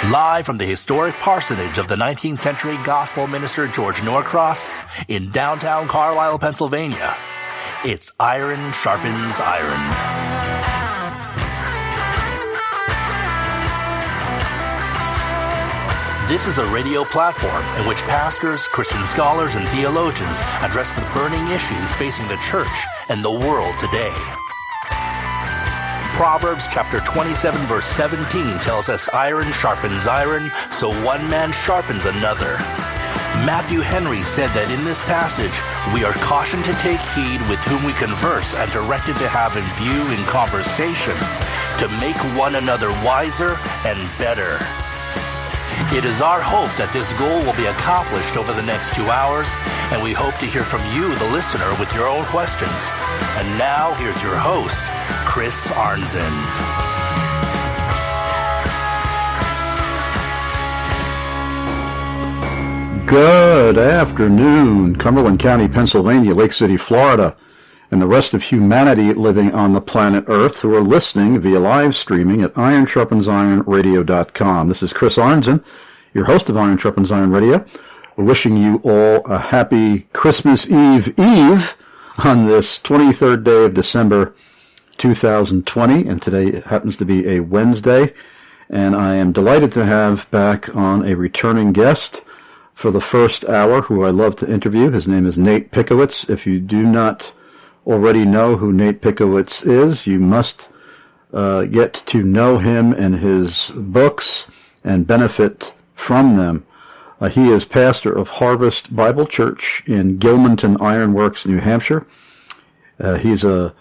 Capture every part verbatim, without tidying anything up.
Live from the historic parsonage of the nineteenth century gospel minister George Norcross in downtown Carlisle, Pennsylvania, it's Iron Sharpens Iron. This is a radio platform in which pastors, Christian scholars, and theologians address the burning issues facing the church and the world today. Proverbs chapter twenty-seven verse seventeen tells us iron sharpens iron, so one man sharpens another. Matthew Henry said that in this passage, we are cautioned to take heed with whom we converse and directed to have in view in conversation to make one another wiser and better. It is our hope that this goal will be accomplished over the next two hours, and we hope to hear from you, the listener, with your own questions. And now, here's your host, Chris Arnzen. Good afternoon, Cumberland County, Pennsylvania, Lake City, Florida, and the rest of humanity living on the planet Earth who are listening via live streaming at iron sharpens iron radio dot com. This is Chris Arnzen, your host of Iron Sharpens Iron Radio. We're wishing you all a happy Christmas Eve Eve on this twenty-third day of December two thousand twenty, and today happens to be a Wednesday, and I am delighted to have back on a returning guest for the first hour who I love to interview. His name is Nate Pickowicz. If you do not already know who Nate Pickowicz is, you must uh, get to know him and his books and benefit from them. Uh, he is pastor of Harvest Bible Church in Gilmanton Iron Works, New Hampshire. Uh, he's a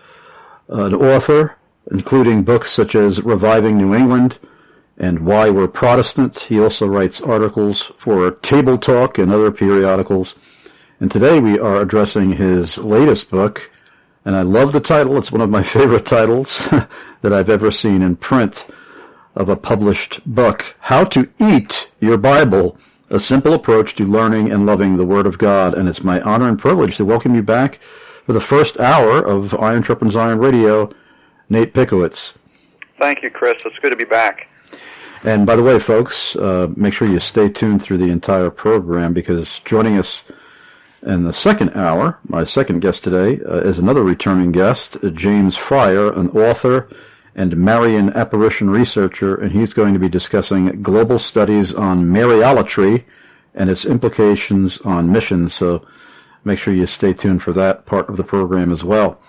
an author, including books such as Reviving New England and Why We're Protestant. He also writes articles for Table Talk and other periodicals. And today we are addressing his latest book, and I love the title. It's one of my favorite titles that I've ever seen in print of a published book, How to Eat Your Bible, A Simple Approach to Learning and Loving the Word of God. And it's my honor and privilege to welcome you back for the first hour of Iron Sharpens Iron Radio, Nate Pickowicz. Thank you, Chris. It's good to be back. And by the way, folks, uh, make sure you stay tuned through the entire program, because joining us in the second hour, my second guest today, uh, is another returning guest, uh, James Fryer, an author and Marian apparition researcher, and he's going to be discussing global studies on Mariolatry and its implications on missions. So make sure you stay tuned for that part of the program as well.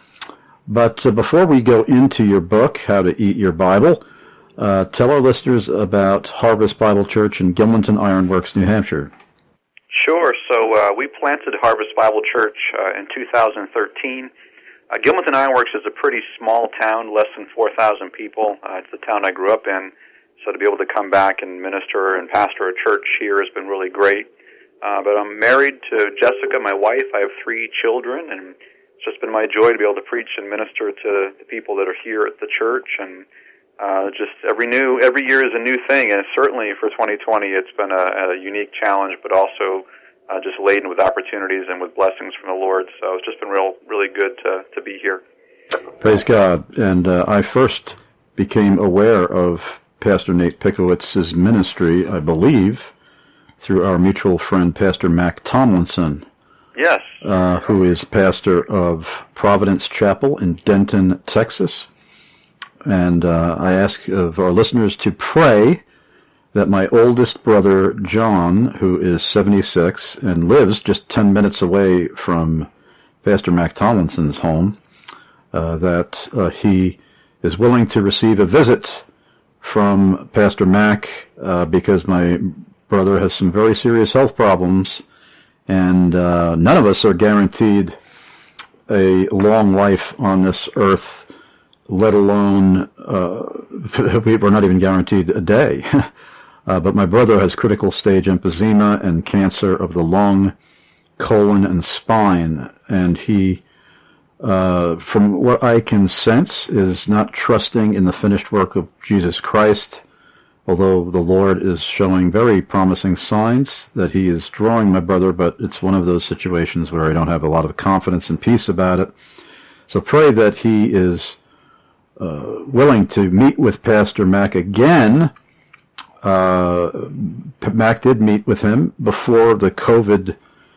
But uh, before we go into your book, How to Eat Your Bible, uh, tell our listeners about Harvest Bible Church in Gilmanton Iron Works, New Hampshire. Sure. So uh, we planted Harvest Bible Church uh, in two thousand thirteen. Uh, Gilmanton Iron Works is a pretty small town, less than four thousand people. Uh, it's the town I grew up in. So to be able to come back and minister and pastor a church here has been really great. Uh, but I'm married to Jessica, my wife. I have three children, and it's just been my joy to be able to preach and minister to the people that are here at the church. And uh, just every new every year is a new thing, and certainly for twenty twenty, it's been a, a unique challenge, but also uh, just laden with opportunities and with blessings from the Lord. So it's just been real, really good to to be here. Praise God. And uh, I first became aware of Pastor Nate Pickowicz's ministry, I believe, through our mutual friend, Pastor Mac Tomlinson. Yes. Uh, who is pastor of Providence Chapel in Denton, Texas. And uh, I ask of our listeners to pray that my oldest brother, John, who is seventy-six and lives just ten minutes away from Pastor Mac Tomlinson's home, uh, that uh, he is willing to receive a visit from Pastor Mac, uh, because my brother has some very serious health problems, and uh, none of us are guaranteed a long life on this earth, let alone, uh, we're not even guaranteed a day. uh, but my brother has critical stage emphysema and cancer of the lung, colon, and spine, and he, uh, from what I can sense, is not trusting in the finished work of Jesus Christ, although the Lord is showing very promising signs that he is drawing my brother, but it's one of those situations where I don't have a lot of confidence and peace about it. So pray that he is uh, willing to meet with Pastor Mac again Uh, Mac did meet with him before the COVID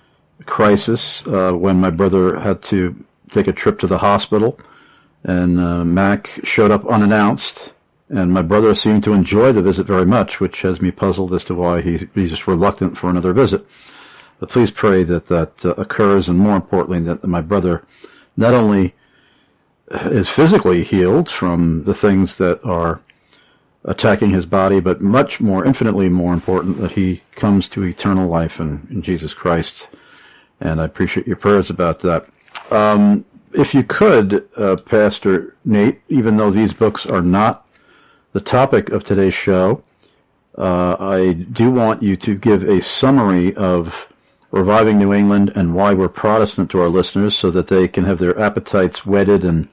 crisis, uh, when my brother had to take a trip to the hospital, and uh, Mac showed up unannounced, and my brother seemed to enjoy the visit very much, which has me puzzled as to why he, he's just reluctant for another visit. But please pray that that uh, occurs, and more importantly, that my brother not only is physically healed from the things that are attacking his body, but much more, infinitely more important, that he comes to eternal life in, in Jesus Christ. And I appreciate your prayers about that. Um, if you could, uh, Pastor Nate, even though these books are not the topic of today's show, uh, I do want you to give a summary of Reviving New England and Why We're Protestant to our listeners, so that they can have their appetites whetted and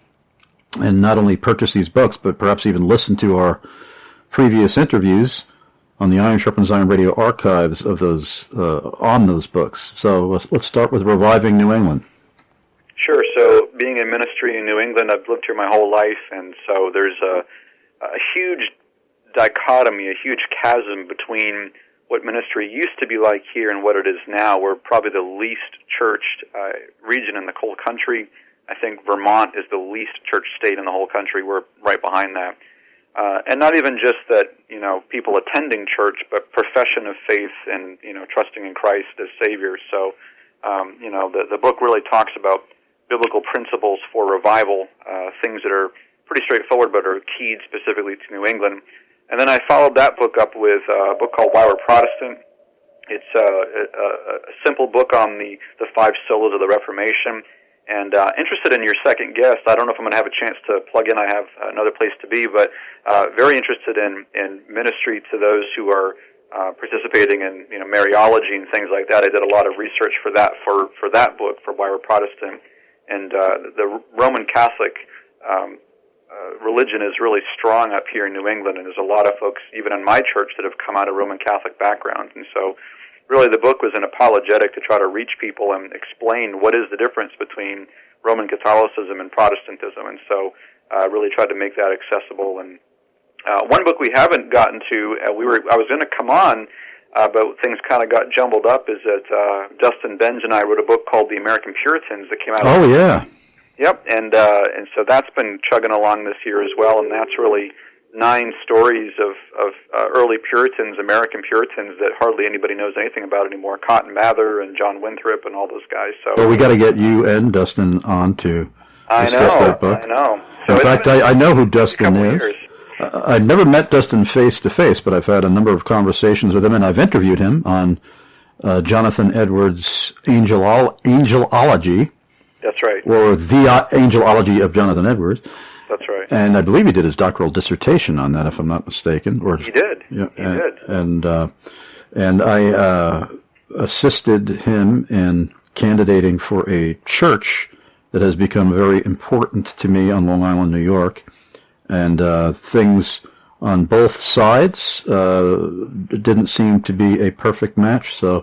and not only purchase these books, but perhaps even listen to our previous interviews on the Iron Sharpens Iron Radio archives of those uh, on those books. So let's, let's start with Reviving New England. Sure. So being in ministry in New England, I've lived here my whole life, and so there's a, a huge dichotomy, a huge chasm between what ministry used to be like here and what it is now. We're probably the least churched uh, region in the whole country. I think Vermont is the least church state in the whole country. We're right behind that. Uh, and not even just that, you know, people attending church, but profession of faith and, you know, trusting in Christ as Savior. So, um, you know, the, the book really talks about biblical principles for revival, uh, things that are pretty straightforward but are keyed specifically to New England. And then I followed that book up with uh, a book called Why We're Protestant. It's uh, a, a simple book on the, the five solas of the Reformation. And uh, interested in your second guest, I don't know if I'm going to have a chance to plug in. I have another place to be, but uh, very interested in, in ministry to those who are uh, participating in, you know, Mariology and things like that. I did a lot of research for that for, for that book, for Why We're Protestant. And uh, the Roman Catholic um, uh, religion is really strong up here in New England, and there's a lot of folks, even in my church, that have come out of Roman Catholic backgrounds. And so really the book was an apologetic to try to reach people and explain what is the difference between Roman Catholicism and Protestantism. And so I uh, really tried to make that accessible. And uh, one book we haven't gotten to, uh, we were I was going to come on, uh, but things kind of got jumbled up, is that uh, Dustin Benge and I wrote a book called The American Puritans that came out. Oh, yeah. Yep, and uh, and so that's been chugging along this year as well, and that's really nine stories of, of uh, early Puritans, American Puritans, that hardly anybody knows anything about anymore. Cotton Mather and John Winthrop and all those guys. So well, we got to get you and Dustin on to I discuss know, that book. I know. So in fact, I, I know who Dustin is. Years. Uh, I've never met Dustin face to face, but I've had a number of conversations with him, and I've interviewed him on uh, Jonathan Edwards' Angel Angelology. That's right. Or the Angelology of Jonathan Edwards. That's right. And I believe he did his doctoral dissertation on that, if I'm not mistaken. Or he did. Yeah, he and, did. And uh, and I uh, assisted him in candidating for a church that has become very important to me on Long Island, New York. And uh, things on both sides uh, didn't seem to be a perfect match. So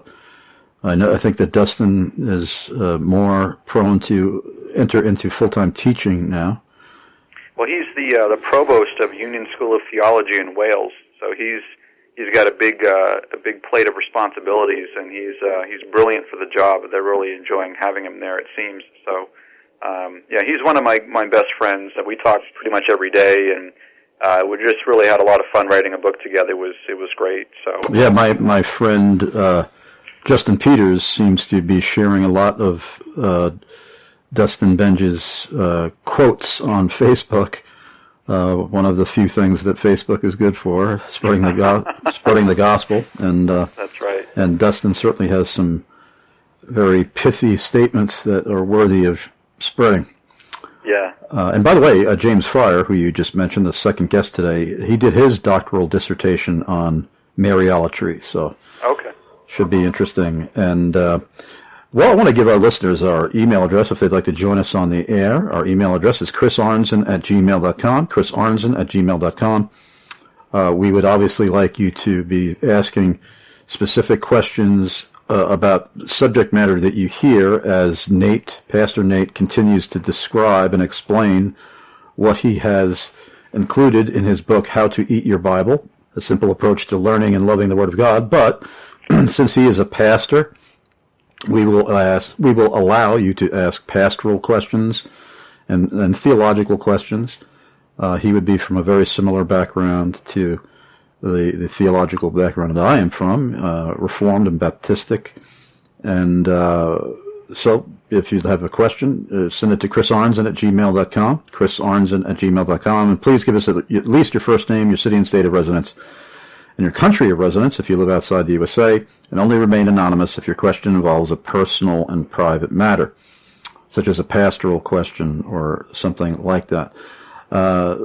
I know I think that Dustin is uh, more prone to enter into full-time teaching now. Well, he's the uh, the provost of Union School of Theology in Wales, so he's he's got a big uh, a big plate of responsibilities, and he's uh, he's brilliant for the job. They're really enjoying having him there, it seems. So, um, yeah, he's one of my my best friends. We talk pretty much every day, and uh, we just really had a lot of fun writing a book together. It was it was great. So yeah, my my friend uh, Justin Peters seems to be sharing a lot of Uh, Dustin Benge's uh, quotes on Facebook. Uh, one of the few things that Facebook is good for, spreading the go- spreading the gospel, and uh, that's right. And Dustin certainly has some very pithy statements that are worthy of spreading. Yeah. Uh, and by the way, uh, James Fryer, who you just mentioned, the second guest today, he did his doctoral dissertation on Mariolatry, so okay, should be interesting. And uh, well, I want to give our listeners our email address if they'd like to join us on the air. Our email address is chris arnzen at gmail dot com, chris arnzen at gmail dot com. Uh, we would obviously like you to be asking specific questions uh, about subject matter that you hear as Nate, Pastor Nate, continues to describe and explain what he has included in his book, How to Eat Your Bible. a simple approach to learning and loving the Word of God. But since he is a pastor, we will ask, we will allow you to ask pastoral questions and, and theological questions. Uh, he would be from a very similar background to the, the theological background that I am from, uh, Reformed and Baptistic. And uh, so if you have a question, uh, send it to Chris Arnzen at gmail dot com, Chris Arnzen at gmail dot com, and please give us at least your first name, your city and state of residence, and your country of residence if you live outside the U S A, and only remain anonymous if your question involves a personal and private matter, such as a pastoral question or something like that. Uh,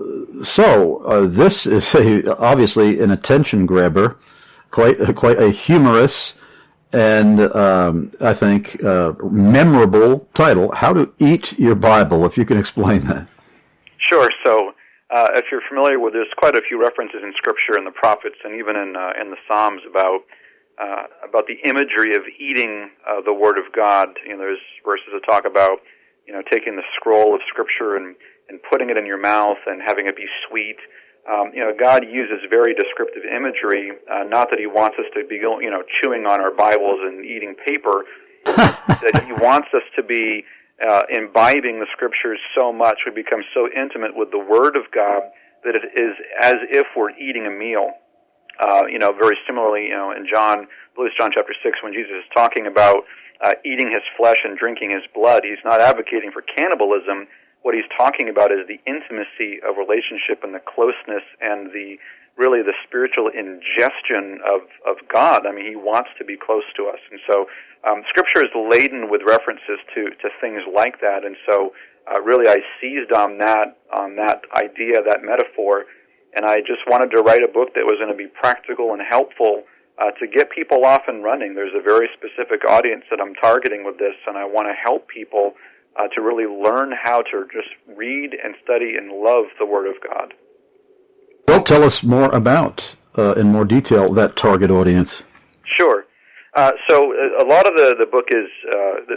so uh, this is a, obviously an attention grabber, quite quite a humorous and um, I think uh, memorable title. How to Eat Your Bible, if you can explain that. Sure. So uh, if you're familiar with, there's quite a few references in Scripture and the prophets and even in uh, in the Psalms about uh, about the imagery of eating uh, the Word of God. You know, there's verses that talk about, you know, taking the scroll of Scripture and, and putting it in your mouth and having it be sweet. Um, you know, God uses very descriptive imagery, uh, not that he wants us to be, you know, chewing on our Bibles and eating paper, that he wants us to be uh, imbibing the Scriptures so much, we become so intimate with the Word of God that it is as if we're eating a meal. Uh, you know, very similarly, you know, in John, I believe it's John chapter six, when Jesus is talking about uh, eating his flesh and drinking his blood, he's not advocating for cannibalism. What he's talking about is the intimacy of relationship and the closeness and the really the spiritual ingestion of, of God. I mean, he wants to be close to us. And so um, Scripture is laden with references to, to things like that. And so uh, really I seized on that, on that idea, that metaphor, and I just wanted to write a book that was going to be practical and helpful uh, to get people off and running. There's a very specific audience that I'm targeting with this, and I want to help people Uh, to really learn how to just read and study and love the Word of God. Well, tell us more about, uh, in more detail, that target audience. Sure. Uh, so a lot of the, the book is, uh, the,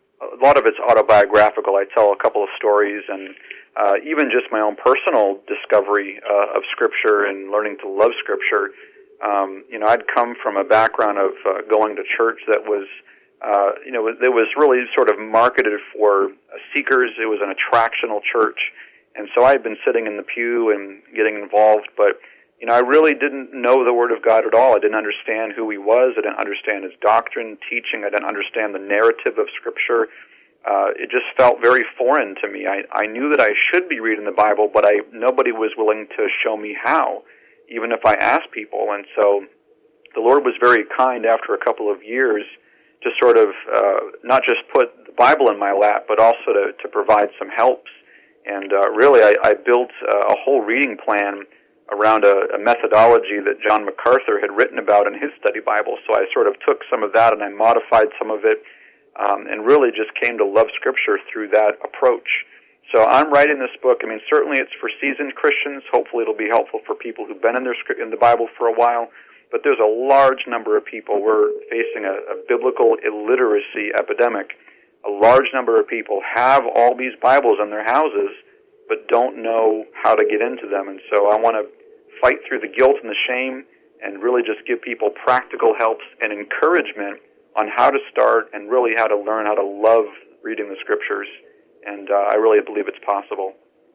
a lot of it's autobiographical. I tell a couple of stories and uh, even just my own personal discovery uh, of Scripture and learning to love Scripture. Um, you know, I'd come from a background of uh, going to church that was Uh, you know, it was really sort of marketed for seekers. It was an attractional church. And so I had been sitting in the pew and getting involved, but, you know, I really didn't know the Word of God at all. I didn't understand who he was. I didn't understand his doctrine, teaching. I didn't understand the narrative of Scripture. Uh, it just felt very foreign to me. I, I knew that I should be reading the Bible, but I nobody was willing to show me how, even if I asked people. And so the Lord was very kind after a couple of years to sort of uh, not just put the Bible in my lap, but also to, to provide some helps. And uh, really, I, I built uh, a whole reading plan around a, a methodology that John MacArthur had written about in his study Bible. So I sort of took some of that and I modified some of it, um, and really just came to love Scripture through that approach. So I'm writing this book. I mean, certainly it's for seasoned Christians. Hopefully it'll be helpful for people who've been in, their, in the Bible for a while. But there's a large number of people. We're facing a, a biblical illiteracy epidemic. A large number of people have all these Bibles in their houses, but don't know how to get into them. And so I want to fight through the guilt and the shame and really just give people practical helps and encouragement on how to start and really how to learn how to love reading the Scriptures. And uh, I really believe it's possible.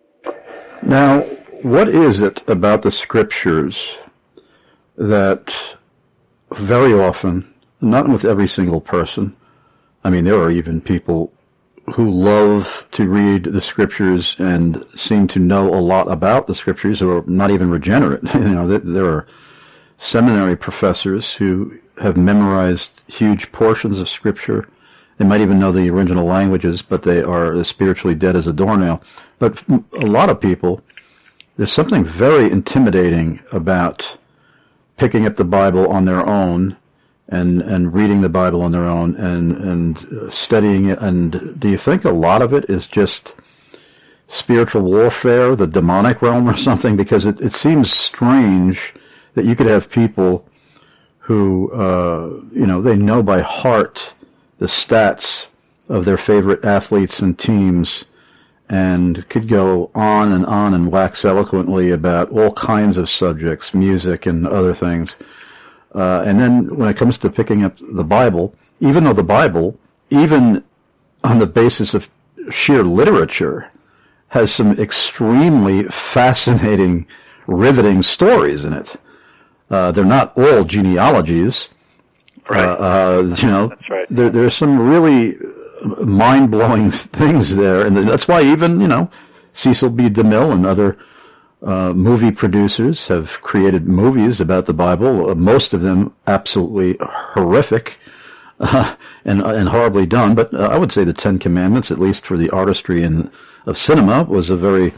Now, what is it about the Scriptures that very often, not with every single person, I mean, there are even people who love to read the Scriptures and seem to know a lot about the Scriptures who are not even regenerate. You know, there are seminary professors who have memorized huge portions of Scripture. They might even know the original languages, but they are as spiritually dead as a doornail. But a lot of people, there's something very intimidating about picking up the Bible on their own and and reading the Bible on their own and and studying it. And do you think a lot of it is just spiritual warfare, the demonic realm or something? Because it, it seems strange that you could have people who, uh, you know, they know by heart the stats of their favorite athletes and teams, and could go on and on and wax eloquently about all kinds of subjects, music and other things. Uh, and then when it comes to picking up the Bible, even though the Bible, even on the basis of sheer literature, has some extremely fascinating, riveting stories in it. Uh, they're not all genealogies. Right. Uh, uh, you know, that's right. There, there's some really mind-blowing things there, and that's why even, you know, Cecil B. DeMille and other uh, movie producers have created movies about the Bible, uh, most of them absolutely horrific uh, and and horribly done, but uh, I would say the Ten Commandments, at least for the artistry in, of cinema, was a very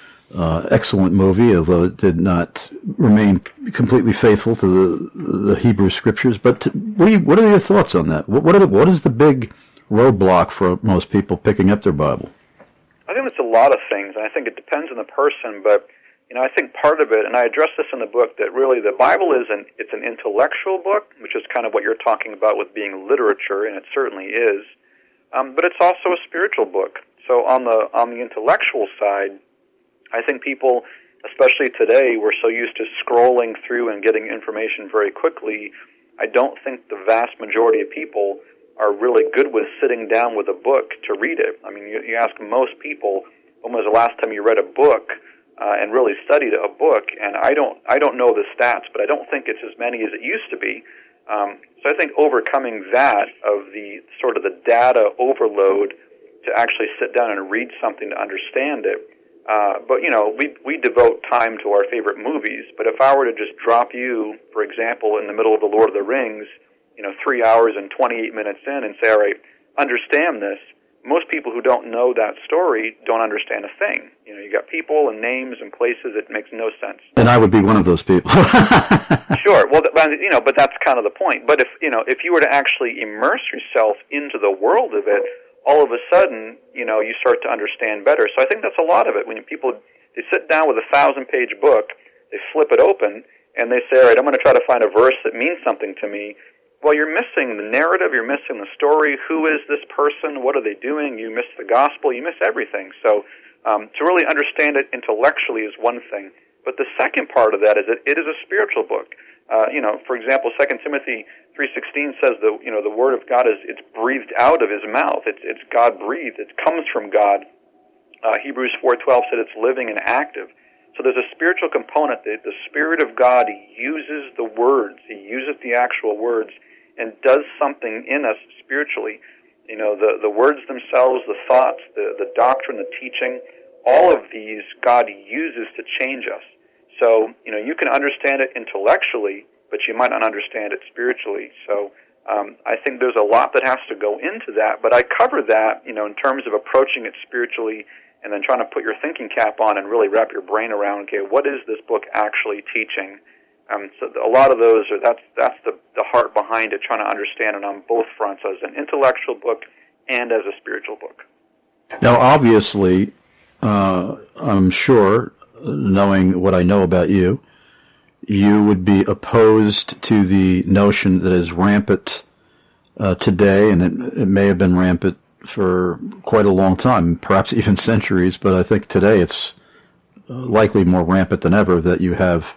uh, excellent movie, although it did not remain completely faithful to the, the Hebrew Scriptures. But to, what, do you, what are your thoughts on that? What, what, are the, what is the big roadblock for most people picking up their Bible? I think it's a lot of things, and I think it depends on the person, but you know, I think part of it, and I address this in the book, that really the Bible is an it's an intellectual book, which is kind of what you're talking about with being literature, and it certainly is. Um, but it's also a spiritual book. So on the on the intellectual side, I think people, especially today, we're so used to scrolling through and getting information very quickly. I don't think the vast majority of people are really good with sitting down with a book to read it. I mean, you, you ask most people, when was the last time you read a book uh, and really studied a book? And I don't, I don't know the stats, but I don't think it's as many as it used to be. Um, so I think overcoming that of the sort of the data overload to actually sit down and read something to understand it. Uh, but, you know, we we devote time to our favorite movies, but if I were to just drop you, for example, in the middle of The Lord of the Rings, you know, three hours and twenty-eight minutes in and say, all right, understand this, most people who don't know that story don't understand a thing. You know, you got people and names and places, it makes no sense. And I would be one of those people. Sure. Well, you know, but that's kind of the point. But if, you know, if you were to actually immerse yourself into the world of it, all of a sudden, you know, you start to understand better. So I think that's a lot of it. When people, they sit down with a thousand-page book, they flip it open, and they say, all right, I'm going to try to find a verse that means something to me. Well, you're missing the narrative, you're missing the story. Who is this person? What are they doing? You miss the gospel, you miss everything. So um, to really understand it intellectually is one thing. But the second part of that is that it is a spiritual book. Uh, you know, for example, Second Timothy three sixteen says the you know the Word of God is it's breathed out of His mouth. It's it's God breathed. It comes from God. Uh, Hebrews four twelve said it's living and active. So there's a spiritual component that the Spirit of God uses the words. He uses the actual words and does something in us spiritually. You know, the the words themselves, the thoughts, the the doctrine, the teaching, all of these God uses to change us. So, you know, you can understand it intellectually, but you might not understand it spiritually. So um, I think there's a lot that has to go into that. But I cover that, you know, in terms of approaching it spiritually and then trying to put your thinking cap on and really wrap your brain around, okay, what is this book actually teaching? Um, so a lot of those, are that's that's the, the heart behind it, trying to understand it on both fronts, as an intellectual book and as a spiritual book. Now, obviously, uh, I'm sure, knowing what I know about you, you would be opposed to the notion that is rampant uh, today, and it, it may have been rampant for quite a long time, perhaps even centuries, but I think today it's likely more rampant than ever, that you have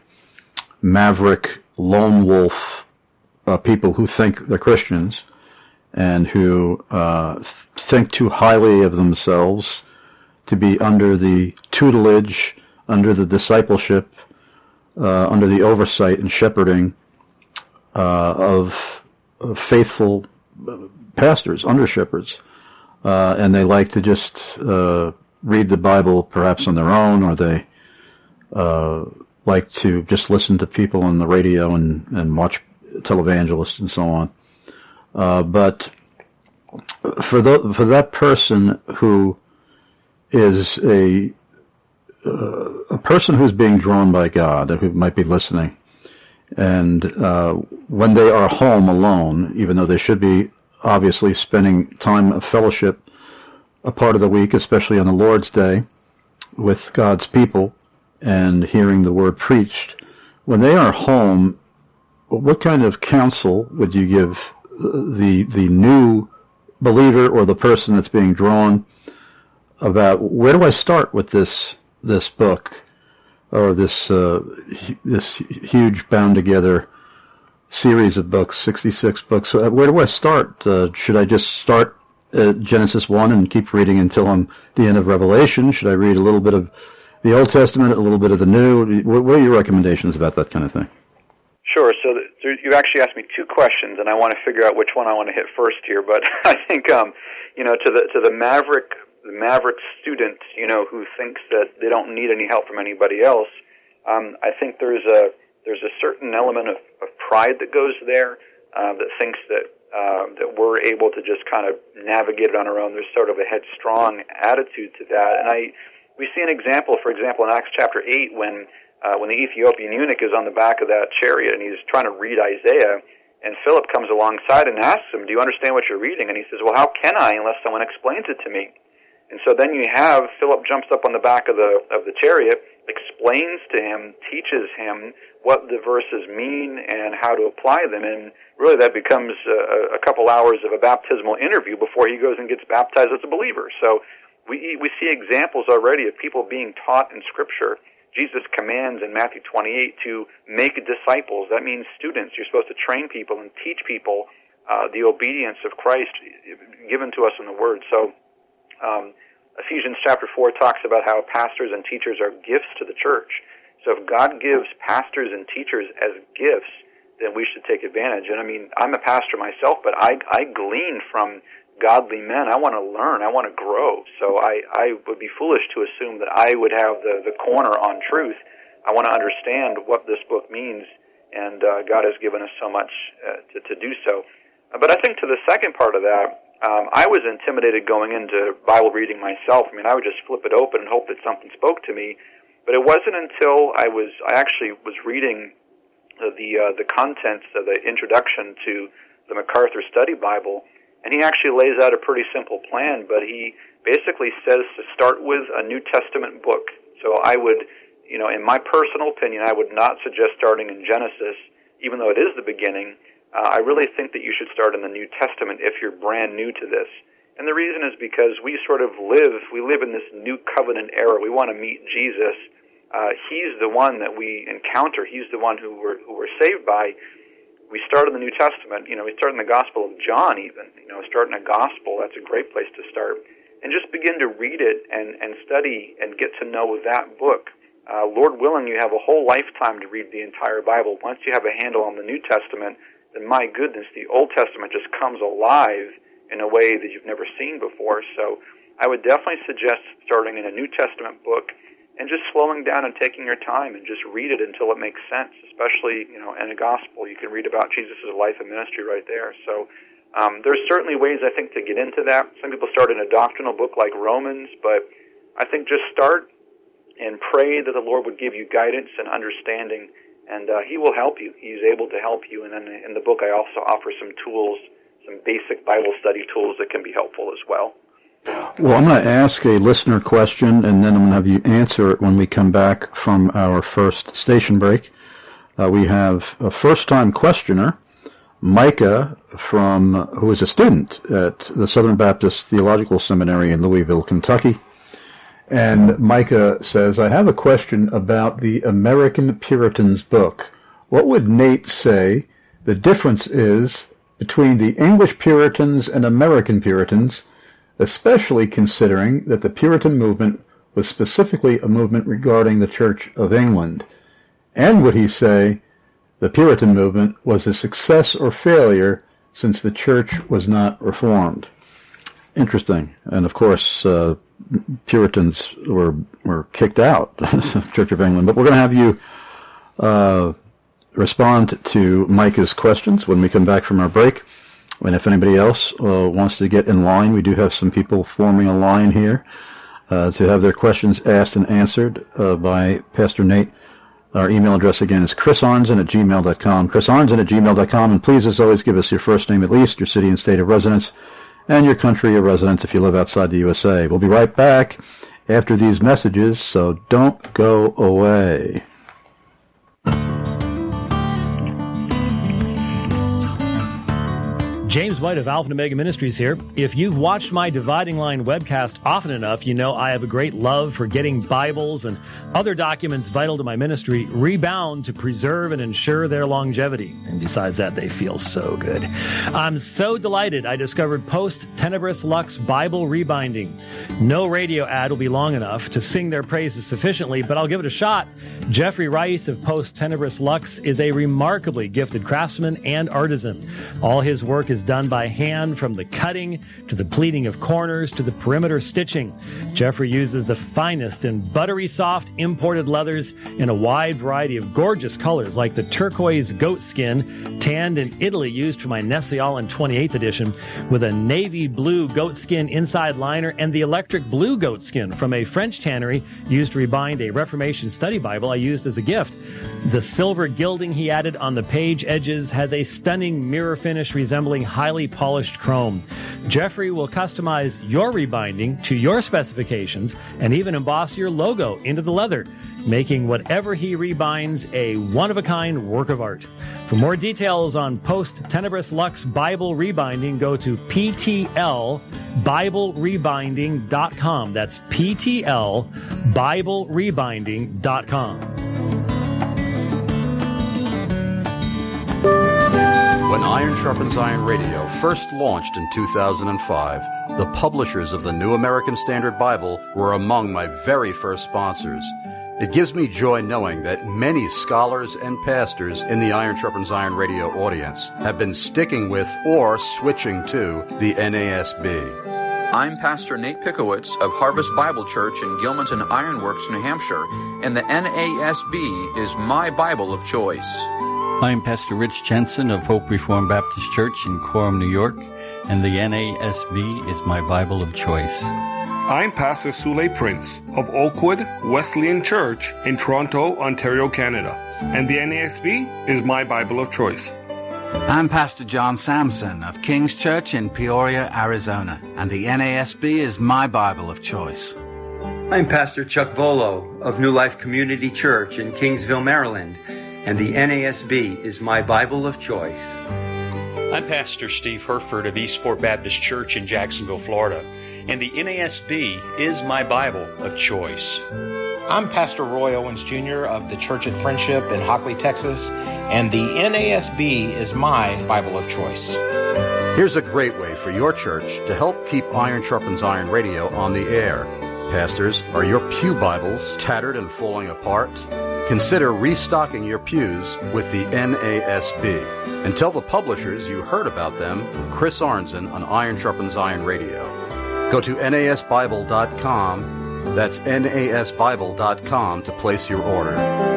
maverick, lone wolf uh, people who think they're Christians and who uh, th- think too highly of themselves to be under the tutelage, under the discipleship, uh, under the oversight and shepherding uh, of, of faithful pastors, under shepherds. Uh, and they like to just uh, read the Bible perhaps on their own, or they uh, like to just listen to people on the radio and, and watch televangelists and so on. Uh, but for the, for that person who is a uh, a person who's being drawn by God, who might be listening, and uh, when they are home alone, even though they should be obviously spending time of fellowship a part of the week, especially on the Lord's Day, with God's people and hearing the word preached, when they are home, what kind of counsel would you give the the new believer or the person that's being drawn about where do I start with this this book or this uh, this huge bound together series of books, sixty-six books. Uh, where do I start? Uh, should I just start at Genesis one and keep reading until I'm at the end of Revelation? Should I read a little bit of the Old Testament, a little bit of the New? What are your recommendations about that kind of thing? Sure. So th- you actually asked me two questions, and I want to figure out which one I want to hit first here. But I think, um, you know, to the to the maverick the maverick student, you know, who thinks that they don't need any help from anybody else, um, I think there's a there's a certain element of, of pride that goes there uh, that thinks that uh, that we're able to just kind of navigate it on our own. There's sort of a headstrong attitude to that, and I we see an example, for example, in Acts chapter eight when. Uh, when the Ethiopian eunuch is on the back of that chariot and he's trying to read Isaiah, and Philip comes alongside and asks him, do you understand what you're reading? And he says, well, how can I unless someone explains it to me? And so then you have Philip jumps up on the back of the of the chariot, explains to him, teaches him what the verses mean and how to apply them, and really that becomes a, a couple hours of a baptismal interview before he goes and gets baptized as a believer. So we we see examples already of people being taught in Scripture. Jesus commands in Matthew twenty-eight to make disciples. That means students. You're supposed to train people and teach people uh, the obedience of Christ given to us in the Word. So um, Ephesians chapter four talks about how pastors and teachers are gifts to the church. So if God gives pastors and teachers as gifts, then we should take advantage. And I mean, I'm a pastor myself, but I, I glean from godly men. I want to learn. I want to grow. So I, I would be foolish to assume that I would have the, the corner on truth. I want to understand what this book means, and uh, God has given us so much uh, to, to do so. But I think to the second part of that, um, I was intimidated going into Bible reading myself. I mean, I would just flip it open and hope that something spoke to me. But it wasn't until I was, I actually was reading the the, uh, the contents of the introduction to the MacArthur Study Bible. And he actually lays out a pretty simple plan, but he basically says to start with a New Testament book. So I would, you know, in my personal opinion, I would not suggest starting in Genesis, even though it is the beginning. Uh, I really think that you should start in the New Testament if you're brand new to this. And the reason is because we sort of live, we live in this new covenant era. We want to meet Jesus. Uh, he's the one that we encounter. He's the one who we're, who we're saved by. We start in the New Testament, you know, we start in the Gospel of John even, you know, start in a Gospel, that's a great place to start. And just begin to read it and, and study and get to know that book. Uh, Lord willing, you have a whole lifetime to read the entire Bible. Once you have a handle on the New Testament, then my goodness, the Old Testament just comes alive in a way that you've never seen before. So I would definitely suggest starting in a New Testament book and just slowing down and taking your time and just read it until it makes sense, especially, you know, in a gospel. You can read about Jesus' life and ministry right there. So um, there's certainly ways, I think, to get into that. Some people start in a doctrinal book like Romans, but I think just start and pray that the Lord would give you guidance and understanding, and uh, He will help you. He's able to help you. And then in the book I also offer some tools, some basic Bible study tools that can be helpful as well. Well, I'm going to ask a listener question, and then I'm going to have you answer it when we come back from our first station break. Uh, we have a first-time questioner, Micah, from who is a student at the Southern Baptist Theological Seminary in Louisville, Kentucky. And Micah says, I have a question about the American Puritans book. What would Nate say the difference is between the English Puritans and American Puritans, especially considering that the Puritan movement was specifically a movement regarding the Church of England? And would he say the Puritan movement was a success or failure since the Church was not reformed? Interesting. And of course, uh, Puritans were were kicked out of the Church of England. But we're going to have you uh, respond to Micah's questions when we come back from our break. And if anybody else uh, wants to get in line, we do have some people forming a line here uh, to have their questions asked and answered uh, by Pastor Nate. Our email address again is chris arnzen at gmail dot com. chris arnzen at gmail dot com. And please, as always, give us your first name at least, your city and state of residence, and your country of residence if you live outside the U S A. We'll be right back after these messages, so don't go away. James White of Alpha and Omega Ministries here. If you've watched my Dividing Line webcast often enough, you know I have a great love for getting Bibles and other documents vital to my ministry rebound to preserve and ensure their longevity. And besides that, they feel so good. I'm so delighted I discovered Post Tenebris Lux Bible Rebinding. No radio ad will be long enough to sing their praises sufficiently, but I'll give it a shot. Jeffrey Rice of Post Tenebris Lux is a remarkably gifted craftsman and artisan. All his work is done by hand, from the cutting to the pleating of corners to the perimeter stitching. Jeffrey uses the finest and buttery soft imported leathers in a wide variety of gorgeous colors, like the turquoise goat skin tanned in Italy used for my Nestle-Aland twenty-eighth edition, with a navy blue goat skin inside liner, and the electric blue goat skin from a French tannery used to rebind a Reformation study Bible I used as a gift. The silver gilding he added on the page edges has a stunning mirror finish resembling highly polished chrome. Jeffrey will customize your rebinding to your specifications and even emboss your logo into the leather, making whatever he rebinds a one-of-a-kind work of art. For more details on Post Tenebris Lux Bible Rebinding, go to P T L Bible Rebinding dot com. That's P T L Bible Rebinding dot com. When Iron Sharpens Iron Radio first launched in two thousand five, the publishers of the New American Standard Bible were among my very first sponsors. It gives me joy knowing that many scholars and pastors in the Iron Sharpens Iron Radio audience have been sticking with or switching to the N A S B. I'm Pastor Nate Pickowitz of Harvest Bible Church in Gilmanton Ironworks, New Hampshire, and the N A S B is my Bible of choice. I'm Pastor Rich Jensen of Hope Reformed Baptist Church in Coram, New York, and the N A S B is my Bible of choice. I'm Pastor Sule Prince of Oakwood Wesleyan Church in Toronto, Ontario, Canada, and the N A S B is my Bible of choice. I'm Pastor John Sampson of King's Church in Peoria, Arizona, and the N A S B is my Bible of choice. I'm Pastor Chuck Volo of New Life Community Church in Kingsville, Maryland, and the N A S B is my Bible of choice. I'm Pastor Steve Herford of Eastport Baptist Church in Jacksonville, Florida, and the N A S B is my Bible of choice. I'm Pastor Roy Owens Junior of the Church at Friendship in Hockley, Texas, and the N A S B is my Bible of choice. Here's a great way for your church to help keep Iron Sharpens Iron Radio on the air. Pastors, are your pew Bibles tattered and falling apart? Consider restocking your pews with the N A S B. And tell the publishers you heard about them from Chris Arnzen on Iron Sharpens Iron Radio. Go to N A S Bible dot com. That's N A S Bible dot com to place your order.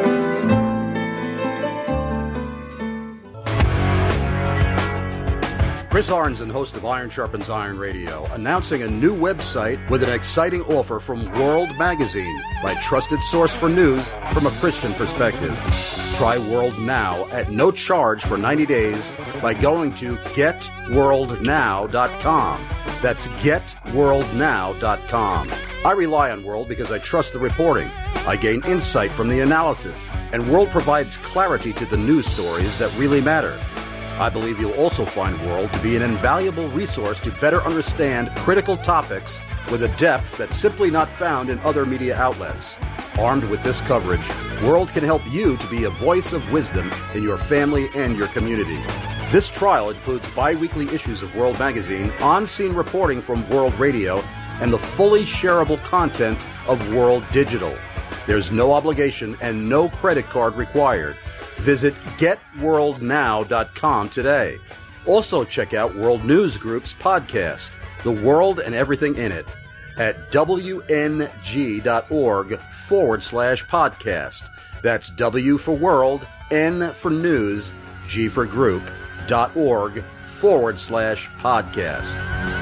Chris Arnzen, host of Iron Sharpens Iron Radio, announcing a new website with an exciting offer from World Magazine, my trusted source for news from a Christian perspective. Try World Now at no charge for ninety days by going to get world now dot com. That's get world now dot com. I rely on World because I trust the reporting. I gain insight from the analysis, and World provides clarity to the news stories that really matter. I believe you'll also find World to be an invaluable resource to better understand critical topics with a depth that's simply not found in other media outlets. Armed with this coverage, World can help you to be a voice of wisdom in your family and your community. This trial includes bi-weekly issues of World Magazine, on-scene reporting from World Radio, and the fully shareable content of World Digital. There's no obligation and no credit card required. Visit get world now dot com today. Also check out World News Group's podcast, The World and Everything in It, at W N G dot org forward slash podcast. That's W for World, N for News, G for Group, dot org forward slash podcast.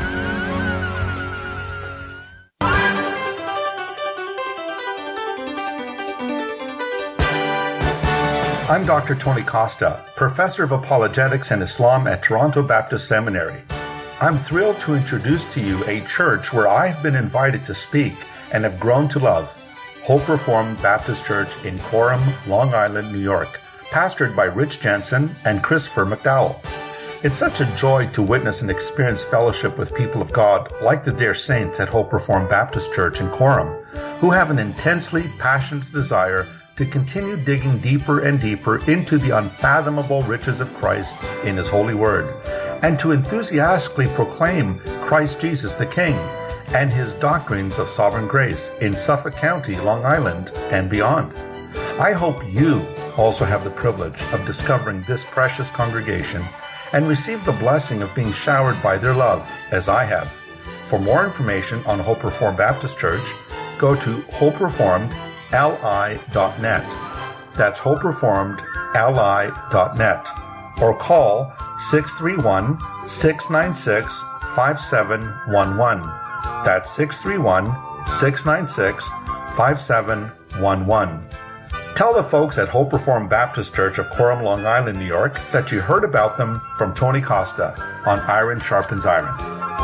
I'm Doctor Tony Costa, Professor of Apologetics and Islam at Toronto Baptist Seminary. I'm thrilled to introduce to you a church where I've been invited to speak and have grown to love, Hope Reformed Baptist Church in Coram, Long Island, New York, pastored by Rich Jensen and Christopher McDowell. It's such a joy to witness and experience fellowship with people of God like the dear saints at Hope Reformed Baptist Church in Coram, who have an intensely passionate desire to continue digging deeper and deeper into the unfathomable riches of Christ in His holy word, and to enthusiastically proclaim Christ Jesus the King and His doctrines of sovereign grace in Suffolk County, Long Island, and beyond. I hope you also have the privilege of discovering this precious congregation and receive the blessing of being showered by their love, as I have. For more information on Hope Reformed Baptist Church, go to hope reformed l i dot net. That's hope reformed l i dot net. Or call six three one, six nine six, five seven one one. That's six three one, six nine six, five seven one one. Tell the folks at Hope Reformed Baptist Church of Coram, Long Island, New York, that you heard about them from Tony Costa on Iron Sharpens Iron.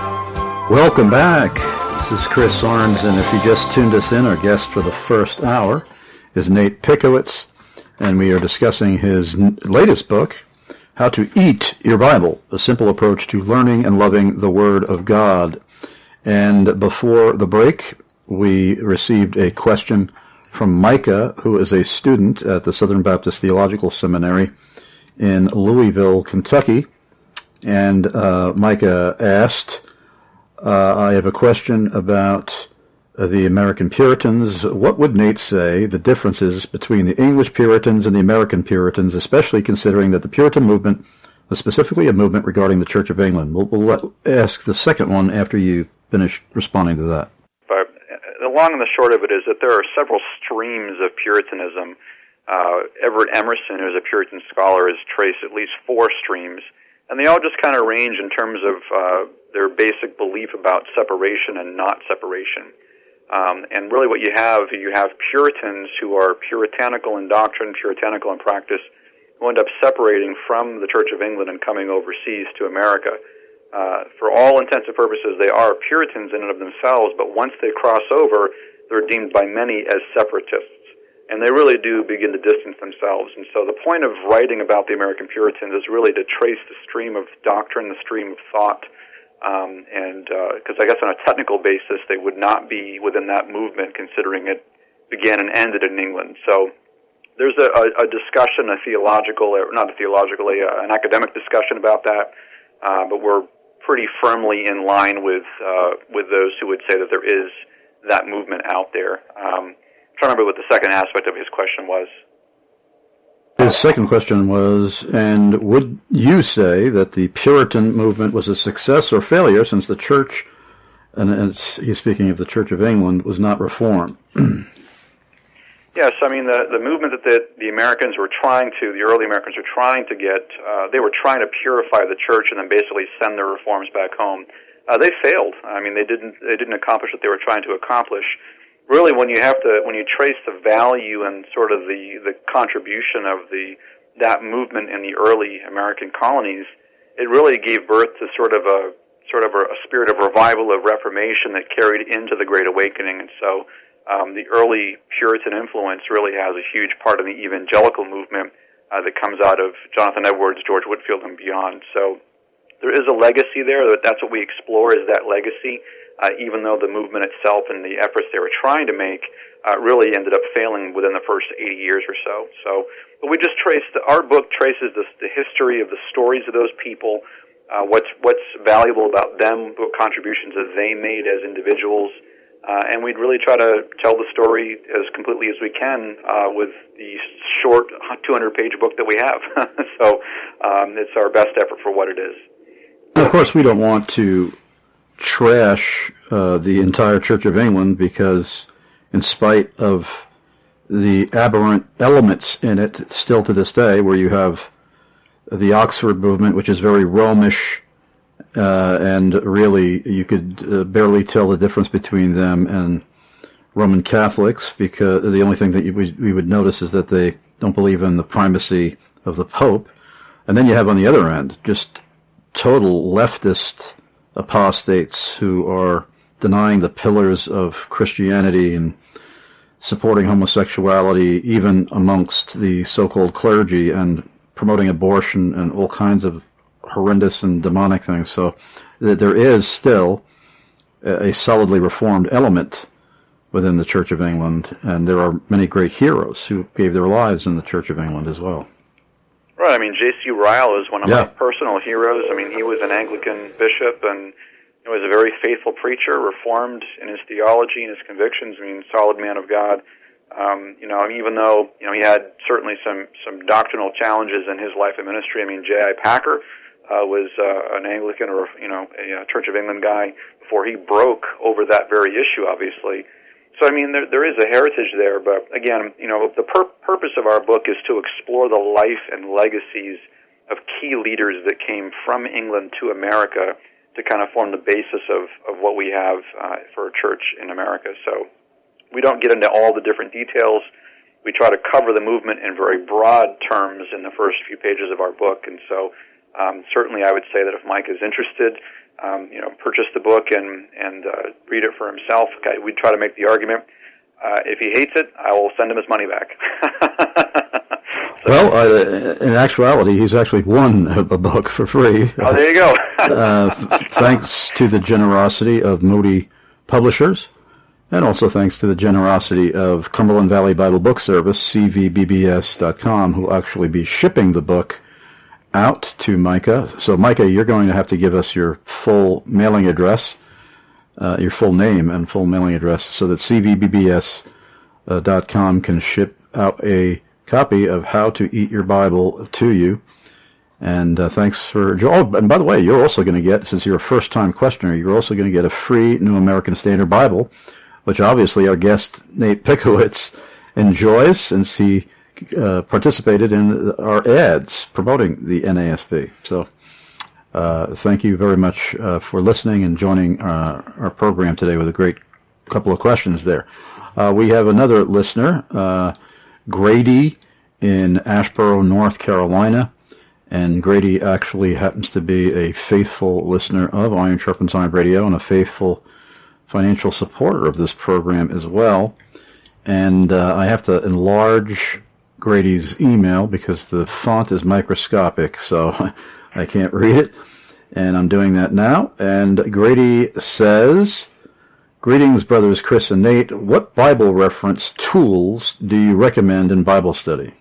Welcome back. This is Chris Arns, and if you just tuned us in, our guest for the first hour is Nate Pickowicz, and we are discussing his n- latest book, How to Eat Your Bible, A Simple Approach to Learning and Loving the Word of God. And before the break, we received a question from Micah, who is a student at the Southern Baptist Theological Seminary in Louisville, Kentucky. And uh, Micah asked, uh, I have a question about uh, the American Puritans. What would Nate say the differences between the English Puritans and the American Puritans, especially considering that the Puritan movement was specifically a movement regarding the Church of England? We'll, we'll let, ask the second one after you finish responding to that. The long and the short of it is that there are several streams of Puritanism. Uh, Everett Emerson, who's a Puritan scholar, has traced at least four streams, and they all just kind of range in terms of uh, their basic belief about separation and not separation. Um, and really what you have, you have Puritans who are puritanical in doctrine, puritanical in practice, who end up separating from the Church of England and coming overseas to America. Uh, for all intents and purposes, they are Puritans in and of themselves, but once they cross over, they're deemed by many as separatists. And they really do begin to distance themselves. And so the point of writing about the American Puritans is really to trace the stream of doctrine, the stream of thought, um, and because uh, I guess on a technical basis, they would not be within that movement, considering it began and ended in England. So there's a, a, a discussion, a theological, or not a theological, a, an academic discussion about that, uh, but we're pretty firmly in line with uh, with those who would say that there is that movement out there. Um, I'm trying to remember what the second aspect of his question was. His second question was, and would you say that the Puritan movement was a success or failure since the Church, and, and he's speaking of the Church of England, was not reformed? Yes, I mean, the, the movement that the, the Americans were trying to, the early Americans were trying to get, uh, they were trying to purify the church and then basically send their reforms back home. Uh, they failed. I mean, they didn't, they didn't accomplish what they were trying to accomplish. Really, when you have to, when you trace the value and sort of the, the contribution of the, that movement in the early American colonies, it really gave birth to sort of a, sort of a, a spirit of revival, of reformation that carried into the Great Awakening. And so, Um, the early Puritan influence really has a huge part of the evangelical movement uh, that comes out of Jonathan Edwards, George Whitefield, and beyond. So there is a legacy there. That's what we explore, is that legacy, uh, even though the movement itself and the efforts they were trying to make uh, really ended up failing within the first eighty years or so. So but we just traced, our book traces the, the history of the stories of those people, uh, what's, what's valuable about them, what contributions that they made as individuals. Uh, and we'd really try to tell the story as completely as we can uh, with the short two hundred page book that we have. So um, it's our best effort for what it is. Of course, we don't want to trash uh, the entire Church of England, because in spite of the aberrant elements in it, still to this day, where you have the Oxford movement, which is very Romish, Uh, and really, you could uh, barely tell the difference between them and Roman Catholics, because the only thing that you, we, we would notice is that they don't believe in the primacy of the Pope. And then you have on the other end just total leftist apostates who are denying the pillars of Christianity and supporting homosexuality, even amongst the so-called clergy, and promoting abortion and all kinds of horrendous and demonic things. So th- there is still a, a solidly reformed element within the Church of England, and there are many great heroes who gave their lives in the Church of England as well. Right. I mean, J C Ryle is one of yeah. my personal heroes. I mean, he was an Anglican bishop and he was a very faithful preacher, reformed in his theology and his convictions. I mean, solid man of God. Um, you know, even though, you know, he had certainly some, some doctrinal challenges in his life and ministry. I mean, J I Packer uh, was uh, an Anglican or, you know, a, a Church of England guy before he broke over that very issue, obviously. So, I mean, there, there is a heritage there, but again, you know, the pur- purpose of our book is to explore the life and legacies of key leaders that came from England to America to kind of form the basis of, of what we have uh, for a church in America. So we don't get into all the different details. We try to cover the movement in very broad terms in the first few pages of our book, and so um, certainly I would say that if Mike is interested, Um, you know, purchase the book and and uh, read it for himself. Okay, we try to make the argument. Uh, if he hates it, I will send him his money back. so, well, uh, in actuality, he's actually won a book for free. Oh, there you go. uh, f- thanks to the generosity of Moody Publishers, and also thanks to the generosity of Cumberland Valley Bible Book Service, C V B B S dot com, who will actually be shipping the book out to Micah. So, Micah, you're going to have to give us your full mailing address, uh, your full name and full mailing address, so that C V B B S dot com can ship out a copy of How to Eat Your Bible to you. And uh, thanks for... Oh, and by the way, you're also going to get, since you're a first-time questioner, you're also going to get a free New American Standard Bible, which obviously our guest, Nate Pickowitz, enjoys, since he Uh, participated in our ads promoting the N A S B. So uh, thank you very much uh, for listening and joining uh, our program today with a great couple of questions there. Uh, we have another listener, uh, Grady in Asheboro, North Carolina, and Grady actually happens to be a faithful listener of Iron Sharpens Iron Radio and a faithful financial supporter of this program as well. And uh, I have to enlarge Grady's email because the font is microscopic, so I can't read it, and I'm doing that now. And Grady says, "Greetings, brothers Chris and Nate. What Bible reference tools do you recommend in Bible study?"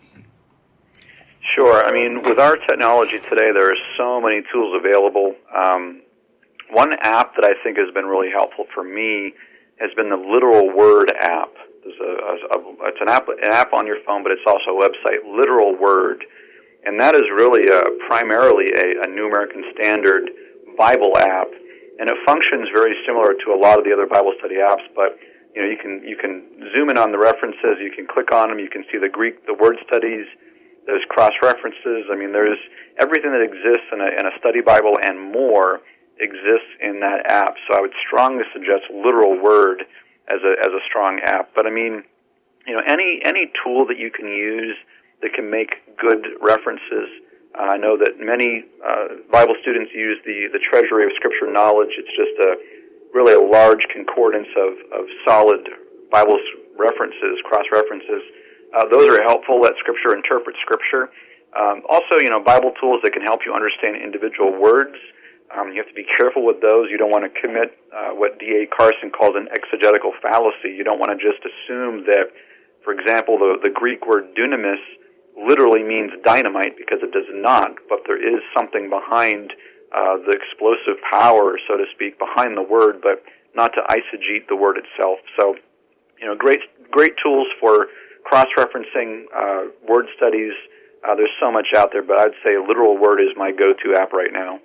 Sure. I mean, with our technology today, there are so many tools available. Um, one app that I think has been really helpful for me has been the Literal Word app. There's a, a, it's an app, an app on your phone, but it's also a website, Literal Word, and that is really a, primarily a, a New American Standard Bible app, and it functions very similar to a lot of the other Bible study apps. But you know, you can you can zoom in on the references, you can click on them, you can see the Greek, the word studies, there's cross references. I mean, there's everything that exists in a, in a study Bible and more exists in that app. So I would strongly suggest Literal Word as a as a strong app. But I mean, you know, any any tool that you can use that can make good references. Uh, I know that many uh, Bible students use the the Treasury of Scripture Knowledge. It's just a really a large concordance of of solid Bible references, cross references. Uh, those are helpful. Let Scripture interpret Scripture. Um, also, you know, Bible tools that can help you understand individual words. Um, you have to be careful with those. You don't want to commit uh, what D A Carson calls an exegetical fallacy. You don't want to just assume that, for example, the, the Greek word dunamis literally means dynamite, because it does not, but there is something behind uh, the explosive power, so to speak, behind the word, but not to eisegete the word itself. So, you know, great great tools for cross-referencing uh, word studies. Uh, there's so much out there, but I'd say Literal Word is my go-to app right now.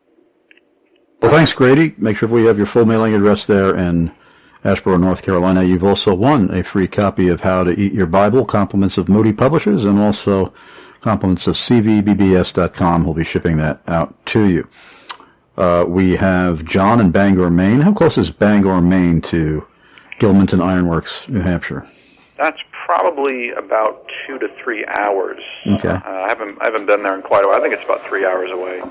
Well, thanks, Grady. Make sure we have your full mailing address there in Asheboro, North Carolina. You've also won a free copy of How to Eat Your Bible, compliments of Moody Publishers, and also compliments of C V B B S dot com. We'll be shipping that out to you. Uh, we have John in Bangor, Maine. How close is Bangor, Maine to Gilmanton Ironworks, New Hampshire? That's probably about two to three hours. Okay. Uh, I haven't I haven't been there in quite a while. I think it's about three hours away.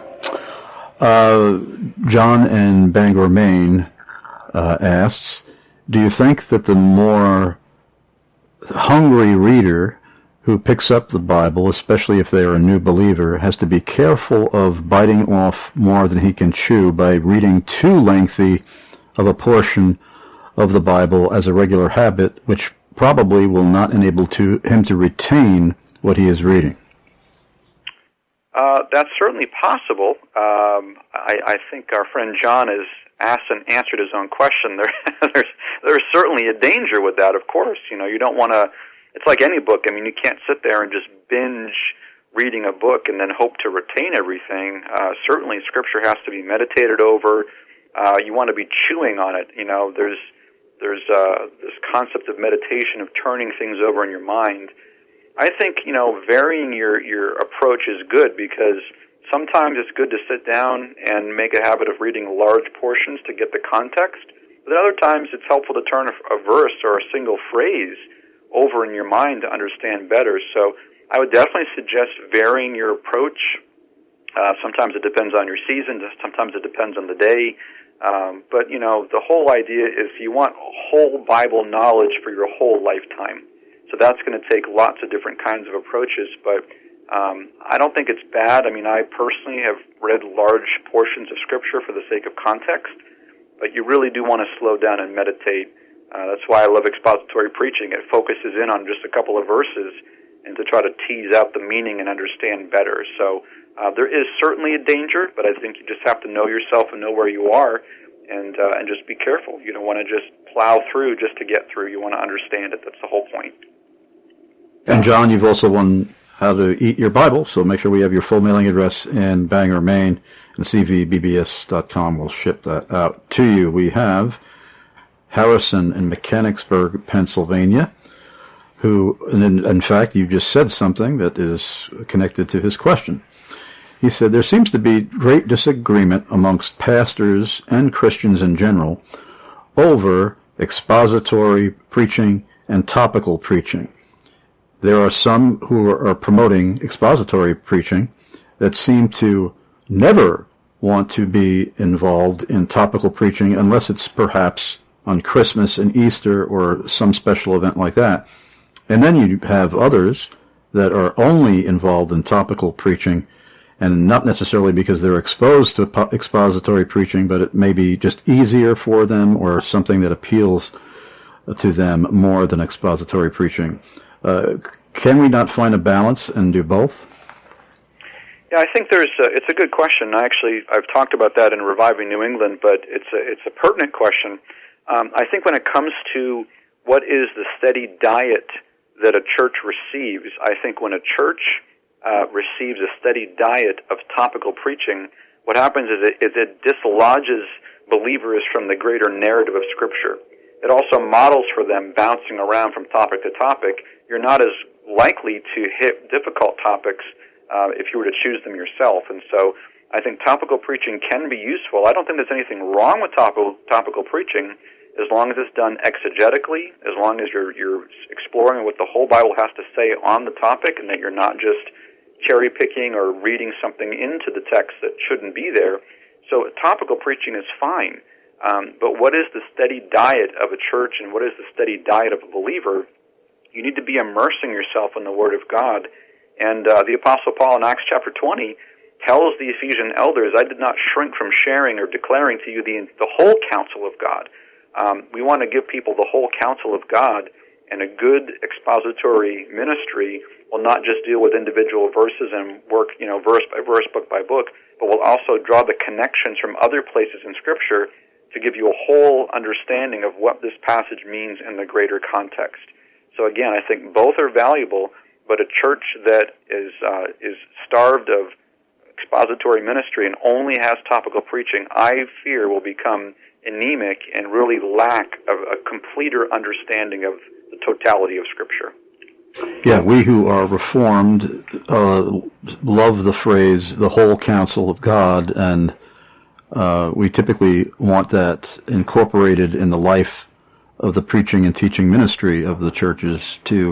Uh, John in Bangor, Maine, uh, asks, do you think that the more hungry reader who picks up the Bible, especially if they are a new believer, has to be careful of biting off more than he can chew by reading too lengthy of a portion of the Bible as a regular habit, which probably will not enable to, him to retain what he is reading. Uh, that's certainly possible. Um, I, I think our friend John has asked and answered his own question. There, there's, there's certainly a danger with that, of course. You know, you don't want to, it's like any book. I mean, you can't sit there and just binge reading a book and then hope to retain everything. Uh, certainly Scripture has to be meditated over. Uh, you want to be chewing on it. You know, there's, there's uh, this concept of meditation, of turning things over in your mind. I think, you know, varying your, your approach is good, because sometimes it's good to sit down and make a habit of reading large portions to get the context. But other times it's helpful to turn a, a verse or a single phrase over in your mind to understand better. So I would definitely suggest varying your approach. Uh, sometimes it depends on your season. Sometimes it depends on the day. Um, but, you know, the whole idea is you want whole Bible knowledge for your whole lifetime. So that's going to take lots of different kinds of approaches, but um, I don't think it's bad. I mean, I personally have read large portions of Scripture for the sake of context, but you really do want to slow down and meditate. Uh, that's why I love expository preaching. It focuses in on just a couple of verses and to try to tease out the meaning and understand better. So uh, there is certainly a danger, but I think you just have to know yourself and know where you are, and uh, and just be careful. You don't want to just plow through just to get through. You want to understand it. That's the whole point. And John, you've also won how to eat your Bible, so make sure we have your full mailing address in Bangor, Maine, and c v b b s dot com will ship that out to you. We have Harrison in Mechanicsburg, Pennsylvania, who, in, in fact, you just said something that is connected to his question. He said, there seems to be great disagreement amongst pastors and Christians in general over expository preaching and topical preaching. There are some who are promoting expository preaching that seem to never want to be involved in topical preaching unless it's perhaps on Christmas and Easter or some special event like that. And then you have others that are only involved in topical preaching, and not necessarily because they're exposed to expository preaching, but it may be just easier for them or something that appeals to them more than expository preaching. Uh, can we not find a balance and do both? Yeah, I think there's. A, it's a good question. I actually, I've talked about that in Reviving New England, but it's a it's a pertinent question. Um, I think when it comes to what is the steady diet that a church receives, I think when a church uh, receives a steady diet of topical preaching, what happens is it, is it dislodges believers from the greater narrative of Scripture. It also models for them bouncing around from topic to topic. You're not as likely to hit difficult topics uh, if you were to choose them yourself. And so I think topical preaching can be useful. I don't think there's anything wrong with topical, topical preaching as long as it's done exegetically, as long as you're, you're exploring what the whole Bible has to say on the topic, and that you're not just cherry-picking or reading something into the text that shouldn't be there. So topical preaching is fine. Um, but what is the steady diet of a church, and what is the steady diet of a believer? You need to be immersing yourself in the Word of God. And uh, the Apostle Paul in Acts chapter twenty tells the Ephesian elders, I did not shrink from sharing or declaring to you the, the whole counsel of God. Um, we want to give people the whole counsel of God, and a good expository ministry will not just deal with individual verses and work, you know, verse by verse, book by book, but will also draw the connections from other places in Scripture to give you a whole understanding of what this passage means in the greater context. So again, I think both are valuable, but a church that is uh, is starved of expository ministry and only has topical preaching, I fear will become anemic and really lack of a completer understanding of the totality of Scripture. Yeah, we who are Reformed uh, love the phrase, the whole counsel of God, and uh, we typically want that incorporated in the life of the preaching and teaching ministry of the churches to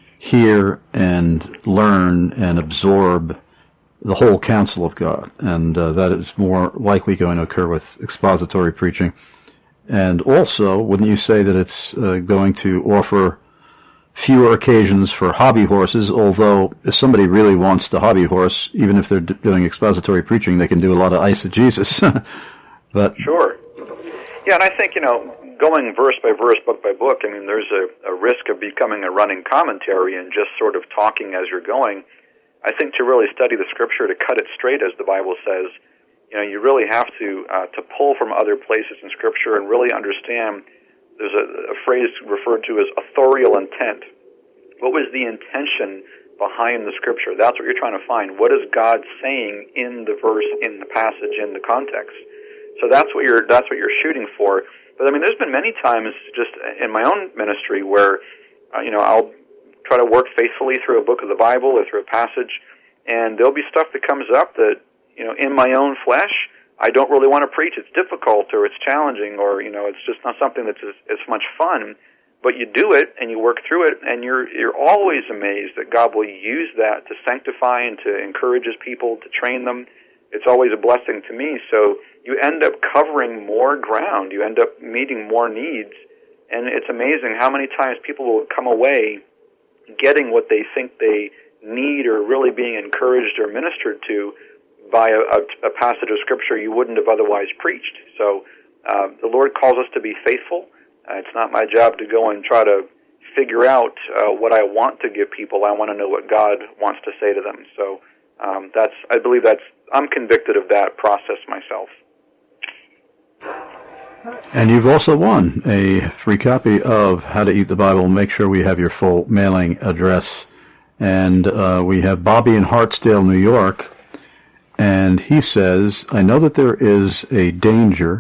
hear and learn and absorb the whole counsel of God. And uh, that is more likely going to occur with expository preaching. And also, wouldn't you say that it's uh, going to offer fewer occasions for hobby horses, although if somebody really wants the hobby horse, even if they're d- doing expository preaching, they can do a lot of eisegesis. But Sure. Yeah, and I think, you know, going verse by verse, book by book, I mean, there's a, a risk of becoming a running commentary and just sort of talking as you're going. I think to really study the Scripture, to cut it straight, as the Bible says, you know, you really have to uh, to pull from other places in Scripture and really understand. There's a, a phrase referred to as authorial intent. What was the intention behind the Scripture? That's what you're trying to find. What is God saying in the verse, in the passage, in the context? So that's what you're that's what you're shooting for. But I mean, there's been many times just in my own ministry where, uh, you know, I'll try to work faithfully through a book of the Bible or through a passage, and there'll be stuff that comes up that, you know, in my own flesh, I don't really want to preach. It's difficult, or it's challenging, or, you know, it's just not something that's as, as much fun. But you do it, and you work through it, and you're you're always amazed that God will use that to sanctify and to encourage His people, to train them. It's always a blessing to me. So you end up covering more ground. You end up meeting more needs. And it's amazing how many times people will come away getting what they think they need or really being encouraged or ministered to by a, a, a passage of Scripture you wouldn't have otherwise preached. So uh, the Lord calls us to be faithful. Uh, it's not my job to go and try to figure out uh, what I want to give people. I want to know what God wants to say to them. So um, that's, I believe that's, I'm convicted of that process myself. And you've also won a free copy of How to Eat the Bible. Make sure we have your full mailing address. And uh, we have Bobby in Hartsdale, New York. And he says, I know that there is a danger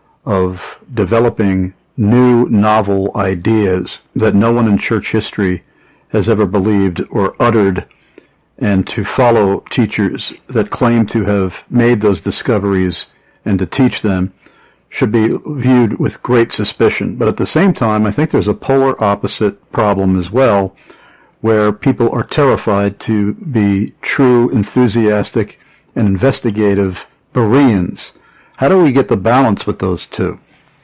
of developing new novel ideas that no one in church history has ever believed or uttered, and to follow teachers that claim to have made those discoveries and to teach them should be viewed with great suspicion. But at the same time, I think there's a polar opposite problem as well, where people are terrified to be true, enthusiastic, and investigative Bereans. How do we get the balance with those two?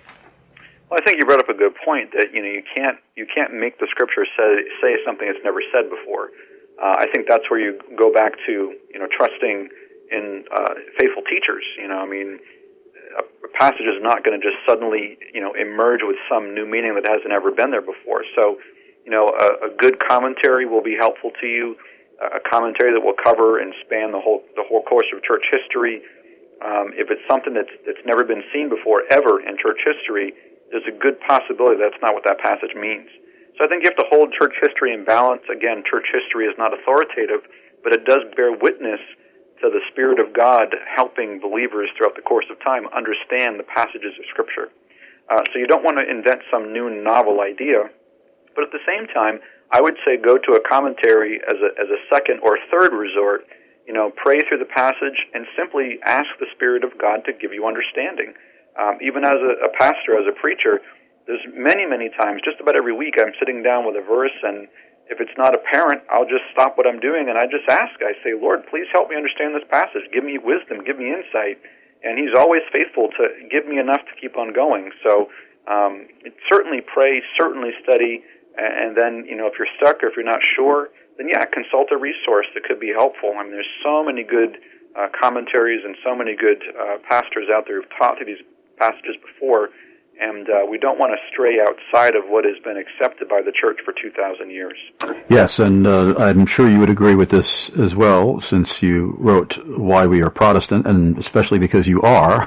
Well, I think you brought up a good point that, you know, you can't you can't make the Scripture say, say something it's never said before. Uh, I think that's where you go back to, you know, trusting in uh, faithful teachers. You know, I mean, a, a passage is not going to just suddenly, you know, emerge with some new meaning that hasn't ever been there before. So, you know, a, a good commentary will be helpful to you. A commentary that will cover and span the whole the whole course of church history. Um, if it's something that's that's never been seen before ever in church history, there's a good possibility that's not what that passage means. So I think you have to hold church history in balance. Again, church history is not authoritative, but it does bear witness to the Spirit of God helping believers throughout the course of time understand the passages of Scripture. Uh, so you don't want to invent some new novel idea, but at the same time, I would say go to a commentary as a as a second or third resort. You know, pray through the passage and simply ask the Spirit of God to give you understanding. Um, even as a, a pastor, as a preacher, there's many, many times, just about every week, I'm sitting down with a verse, and if it's not apparent, I'll just stop what I'm doing and I just ask. I say, Lord, please help me understand this passage. Give me wisdom. Give me insight. And He's always faithful to give me enough to keep on going. So um, certainly pray, certainly study. And then, you know, if you're stuck or if you're not sure, then, yeah, consult a resource that could be helpful. I mean, there's so many good uh, commentaries and so many good uh, pastors out there who've taught through these passages before, and uh, we don't want to stray outside of what has been accepted by the church for two thousand years. Yes, and uh, I'm sure you would agree with this as well, since you wrote Why We Are Protestant, and especially because you are.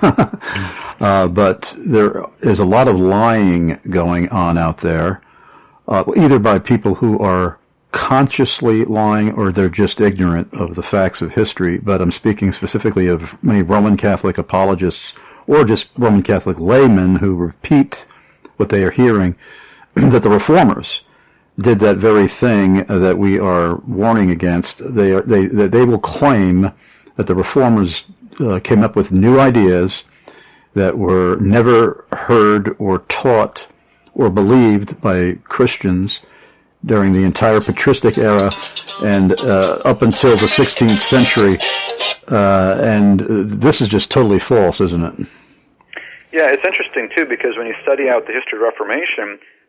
uh, but there is a lot of lying going on out there. Uh, either by people who are consciously lying or they're just ignorant of the facts of history, but I'm speaking specifically of many Roman Catholic apologists or just Roman Catholic laymen who repeat what they are hearing, that the Reformers did that very thing that we are warning against. They are, they, they will claim that the Reformers uh, came up with new ideas that were never heard or taught or believed by Christians during the entire patristic era and uh, up until the sixteenth century. Uh, and uh, this is just totally false, isn't it? Yeah, it's interesting, too, because when you study out the history of the Reformation,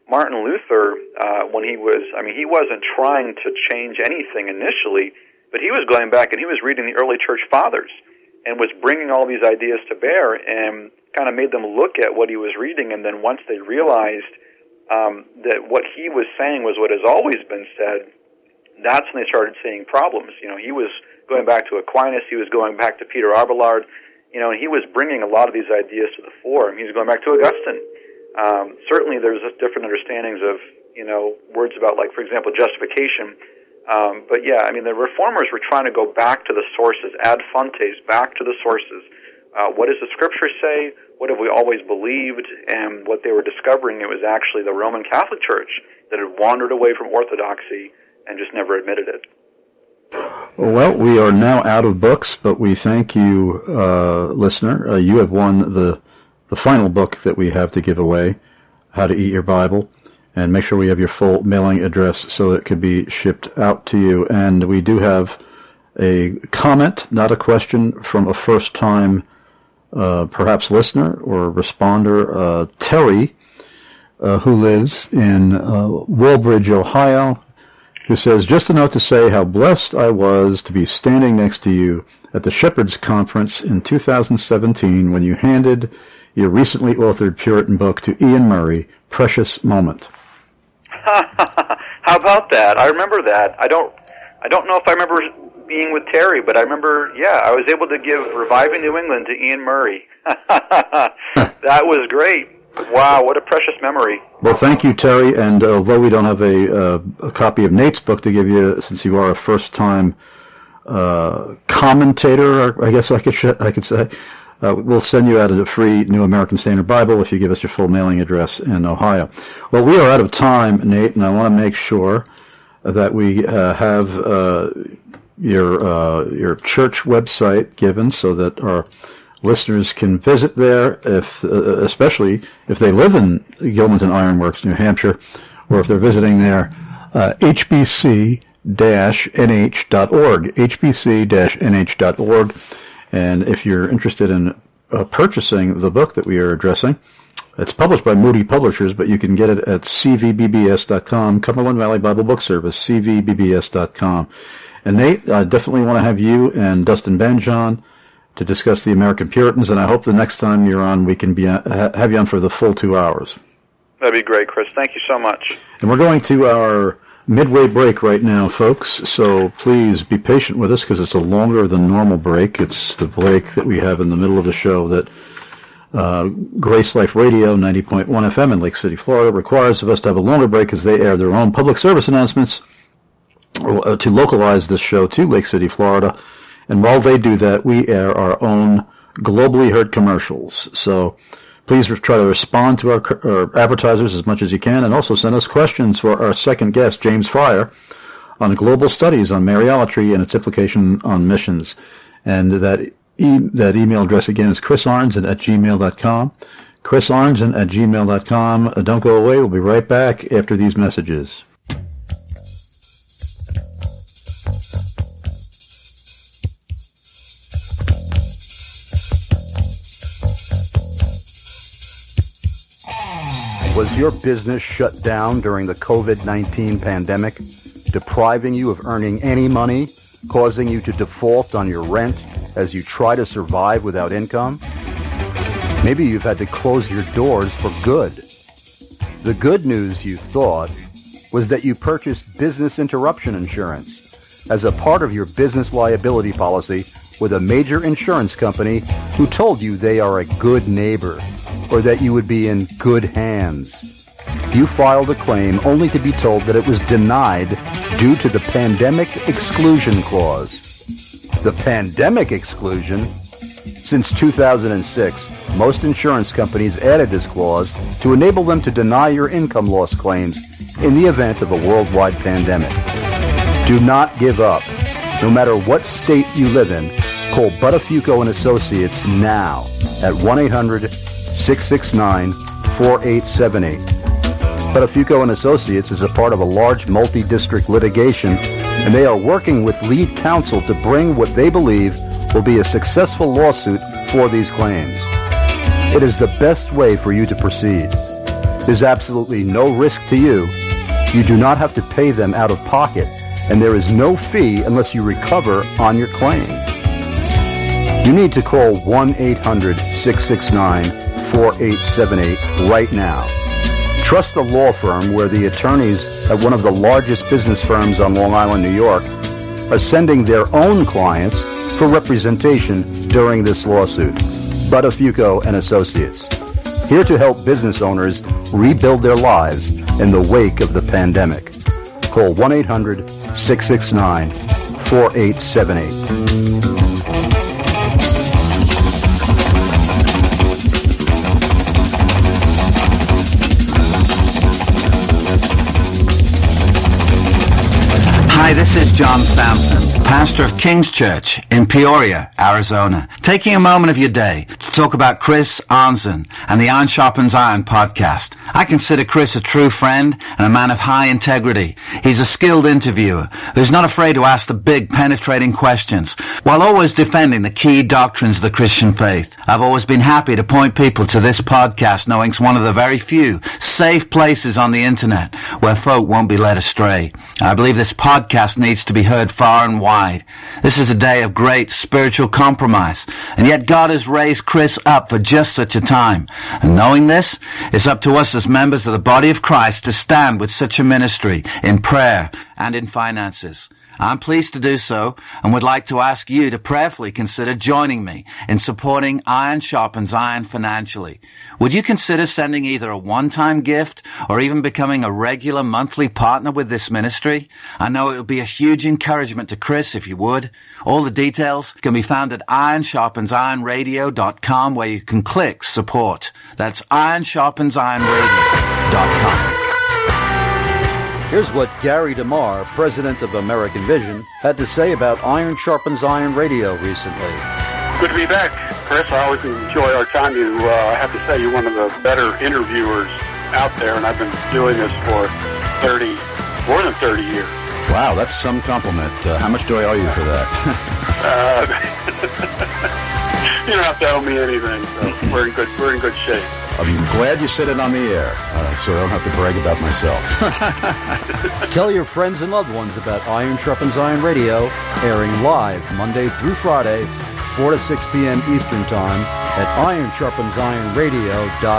Martin Luther, uh, when he was, I mean, he wasn't trying to change anything initially, but he was going back and he was reading the early church fathers and was bringing all these ideas to bear and kind of made them look at what he was reading. And then once they realized um, that what he was saying was what has always been said, that's when they started seeing problems. You know, he was going back to Aquinas, he was going back to Peter Abelard, you know, and he was bringing a lot of these ideas to the fore. He was going back to Augustine. Um, certainly there's just different understandings of, you know, words about, like, for example, justification. Um, but yeah, I mean, the reformers were trying to go back to the sources, ad fontes, back to the sources. Uh, what does the Scripture say? What have we always believed? And what they were discovering, it was actually the Roman Catholic Church that had wandered away from orthodoxy and just never admitted it. Well, we are now out of books, but we thank you, uh, listener. Uh, you have won the the final book that we have to give away, How to Eat Your Bible. And make sure we have your full mailing address so it could be shipped out to you. And we do have a comment, not a question, from a first-time uh, perhaps listener or responder, uh, Terry, uh, who lives in uh, Woolbridge, Ohio, who says, just a note to say how blessed I was to be standing next to you at the Shepherds Conference in two thousand seventeen when you handed your recently authored Puritan book to Ian Murray, Precious Moment. How about that? I remember that. I don't I don't know if I remember being with Terry, but I remember, yeah, I was able to give Reviving New England to Ian Murray. That was great. Wow, what a precious memory. Well, thank you, Terry, and uh, although we don't have a, uh, a copy of Nate's book to give you, since you are a first-time uh, commentator, I guess I could, sh- I could say, uh, we'll send you out a free New American Standard Bible if you give us your full mailing address in Ohio. Well, we are out of time, Nate, and I want to make sure that we uh, have uh, your uh, your church website given so that our listeners can visit there, if uh, especially if they live in Gilmanton Iron Works, New Hampshire, or if they're visiting there, uh, H B C N H dot org, H B C N H dot org. And if you're interested in uh, purchasing the book that we are addressing, it's published by Moody Publishers, but you can get it at C V B B S dot com, Cumberland Valley Bible Book Service, C V B B S dot com. And Nate, I definitely want to have you and Dustin Banjon to discuss the American Puritans, and I hope the next time you're on, we can be uh, have you on for the full two hours. That'd be great, Chris. Thank you so much. And we're going to our midway break right now, folks, so please be patient with us because it's a longer than normal break. It's the break that we have in the middle of the show that uh, Grace Life Radio, ninety point one F M in Lake City, Florida, requires of us to have a longer break as they air their own public service announcements uh, to localize this show to Lake City, Florida. And while they do that, we air our own globally heard commercials. So please try to respond to our, our advertisers as much as you can, and also send us questions for our second guest, James Fryer, on global studies on Mariolatry and its implication on missions. And that e- that email address again is chris arnzen at gmail dot com. chris arnzen at gmail dot com. Uh, don't go away. We'll be right back after these messages. Was your business shut down during the covid nineteen pandemic, depriving you of earning any money, causing you to default on your rent as you try to survive without income? Maybe you've had to close your doors for good. The good news, you thought, was that you purchased business interruption insurance as a part of your business liability policy with a major insurance company who told you they are a good neighbor, or that you would be in good hands. You filed a claim only to be told that it was denied due to the Pandemic Exclusion Clause. The Pandemic Exclusion? Since two thousand six, most insurance companies added this clause to enable them to deny your income loss claims in the event of a worldwide pandemic. Do not give up. No matter what state you live in, call Buttafuoco and Associates now at one eight hundred six six nine four eight seven eight. Buttafuoco and Associates is a part of a large multi-district litigation, and they are working with lead counsel to bring what they believe will be a successful lawsuit for these claims. It is the best way for you to proceed. There's absolutely no risk to you. You do not have to pay them out of pocket, and there is no fee unless you recover on your claim. You need to call one eight hundred, six six nine, four eight seven eight right now. Trust the law firm where the attorneys at one of the largest business firms on Long Island, New York, are sending their own clients for representation during this lawsuit. Buttafuoco and Associates, here to help business owners rebuild their lives in the wake of the pandemic. Call one eight hundred, six six nine, four eight seven eight. Hi, this is John Sampson, pastor of King's Church in Peoria, Arizona, taking a moment of your day to talk about Chris Arnzen and the Iron Sharpens Iron podcast. I consider Chris a true friend and a man of high integrity. He's a skilled interviewer who's not afraid to ask the big, penetrating questions while always defending the key doctrines of the Christian faith. I've always been happy to point people to this podcast, knowing it's one of the very few safe places on the internet where folk won't be led astray. I believe this podcast needs to be heard far and wide. This is a day of great spiritual compromise, and yet God has raised Chris up for just such a time. And knowing this, it's up to us as members of the body of Christ to stand with such a ministry in prayer and in finances. I'm pleased to do so and would like to ask you to prayerfully consider joining me in supporting Iron Sharpens Iron financially. Would you consider sending either a one-time gift or even becoming a regular monthly partner with this ministry? I know it would be a huge encouragement to Chris if you would. All the details can be found at iron sharpens iron radio dot com, where you can click support. That's iron sharpens iron radio dot com. Here's what Gary DeMar, president of American Vision, had to say about Iron Sharpens Iron Radio recently. Good to be back, Chris. I always enjoy our time. You, uh, I have to say, you're one of the better interviewers out there, and I've been doing this for thirty, more than thirty years. Wow, that's some compliment. Uh, how much do I owe you for that? uh, you don't have to owe me anything. So we're in good. We're in good shape. I'm glad you said it on the air, uh, so I don't have to brag about myself. Tell your friends and loved ones about Iron Sharpens Iron Radio, airing live Monday through Friday, four to six p.m. Eastern Time at iron sharpens iron radio dot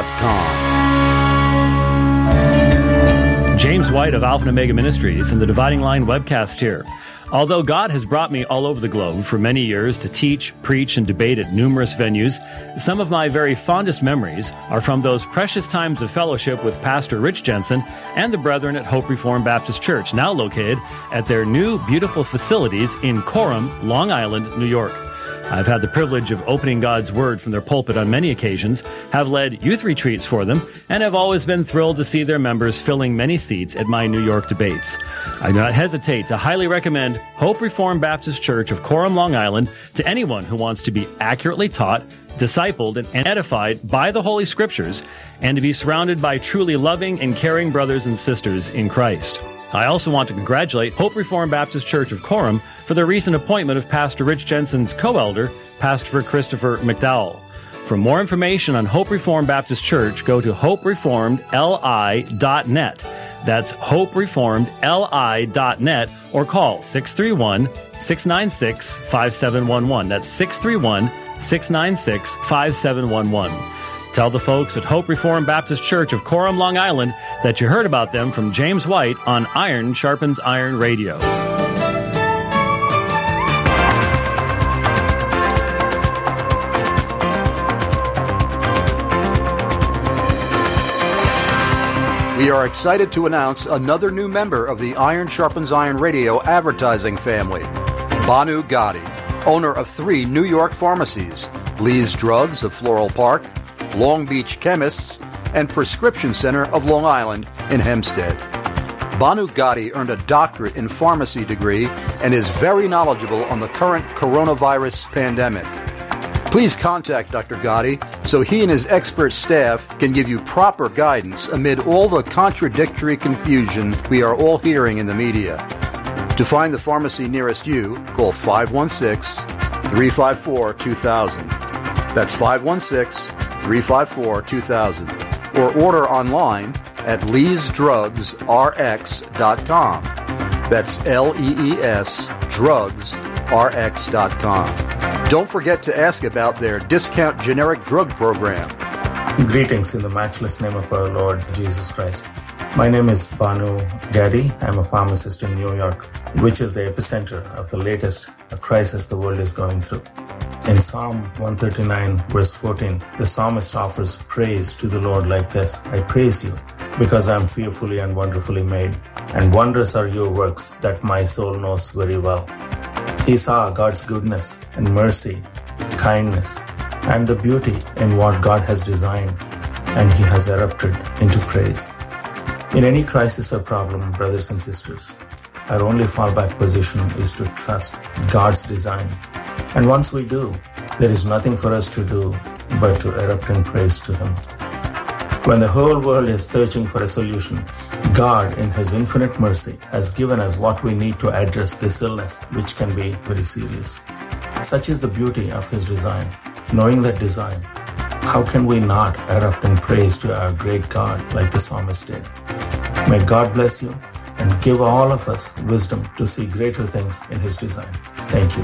com. James White of Alpha and Omega Ministries and the Dividing Line webcast here. Although God has brought me all over the globe for many years to teach, preach, and debate at numerous venues, some of my very fondest memories are from those precious times of fellowship with Pastor Rich Jensen and the brethren at Hope Reformed Baptist Church, now located at their new beautiful facilities in Coram, Long Island, New York. I've had the privilege of opening God's Word from their pulpit on many occasions, have led youth retreats for them, and have always been thrilled to see their members filling many seats at my New York debates. I do not hesitate to highly recommend Hope Reformed Baptist Church of Coram, Long Island to anyone who wants to be accurately taught, discipled, and edified by the Holy Scriptures, and to be surrounded by truly loving and caring brothers and sisters in Christ. I also want to congratulate Hope Reformed Baptist Church of Coram for the recent appointment of Pastor Rich Jensen's co-elder, Pastor Christopher McDowell. For more information on Hope Reformed Baptist Church, go to hope reformed l i dot net. That's hope reformed l i dot net, or call six three one, six nine six, five seven one one. That's six three one, six nine six, five seven one one. Tell the folks at Hope Reformed Baptist Church of Coram, Long Island, that you heard about them from James White on Iron Sharpens Iron Radio. We are excited to announce another new member of the Iron Sharpens Iron Radio advertising family, Banu Gotti, owner of three New York pharmacies, Lee's Drugs of Floral Park, Long Beach Chemists, and Prescription Center of Long Island in Hempstead. Banu Gotti earned a doctorate in pharmacy degree and is very knowledgeable on the current coronavirus pandemic. Please contact Doctor Gotti so he and his expert staff can give you proper guidance amid all the contradictory confusion we are all hearing in the media. To find the pharmacy nearest you, call five one six, three five four, two thousand. That's five one six, three five four, two thousand. or order online at lees drugs r x dot com. That's L E E S drugs r x dot com. Don't forget to ask about their discount generic drug program. Greetings in the matchless name of our Lord Jesus Christ. My name is Banu Gaddy. I'm a pharmacist in New York, which is the epicenter of the latest crisis the world is going through. In Psalm one thirty-nine, verse fourteen, the psalmist offers praise to the Lord like this: I praise you because I am fearfully and wonderfully made, and wondrous are your works that my soul knows very well. He saw God's goodness and mercy, kindness, and the beauty in what God has designed, and he has erupted into praise. In any crisis or problem, brothers and sisters, our only fallback position is to trust God's design. And once we do, there is nothing for us to do but to erupt in praise to him. When the whole world is searching for a solution, God, in his infinite mercy, has given us what we need to address this illness, which can be very serious. Such is the beauty of his design. Knowing that design, how can we not erupt in praise to our great God like the psalmist did? May God bless you and give all of us wisdom to see greater things in his design. Thank you.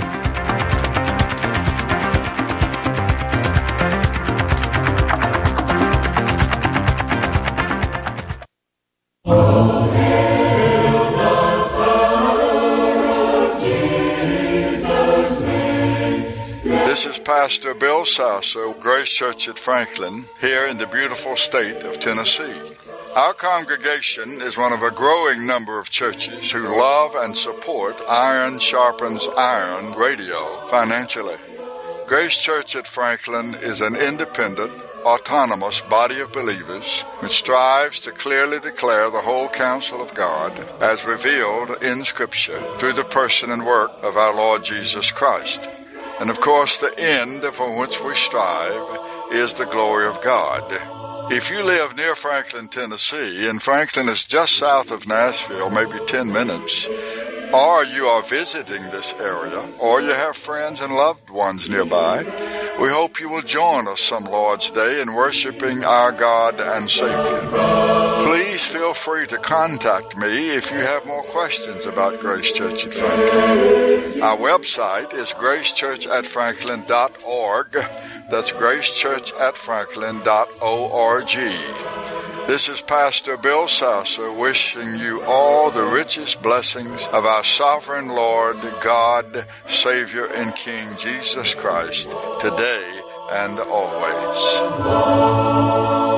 This is Pastor Bill Sasso, Grace Church at Franklin, here in the beautiful state of Tennessee. Our congregation is one of a growing number of churches who love and support Iron Sharpens Iron radio financially. Grace Church at Franklin is an independent, autonomous body of believers which strives to clearly declare the whole counsel of God as revealed in Scripture through the person and work of our Lord Jesus Christ. And of course, the end for which we strive is the glory of God. If you live near Franklin, Tennessee, and Franklin is just south of Nashville, maybe ten minutes, or you are visiting this area, or you have friends and loved ones nearby, we hope you will join us some Lord's Day in worshiping our God and Savior. Please feel free to contact me if you have more questions about Grace Church at Franklin. Our website is grace church at franklin dot org. That's grace church at franklin dot org. This is Pastor Bill Sasso wishing you all the richest blessings of our sovereign Lord, God, Savior, and King Jesus Christ, today and always.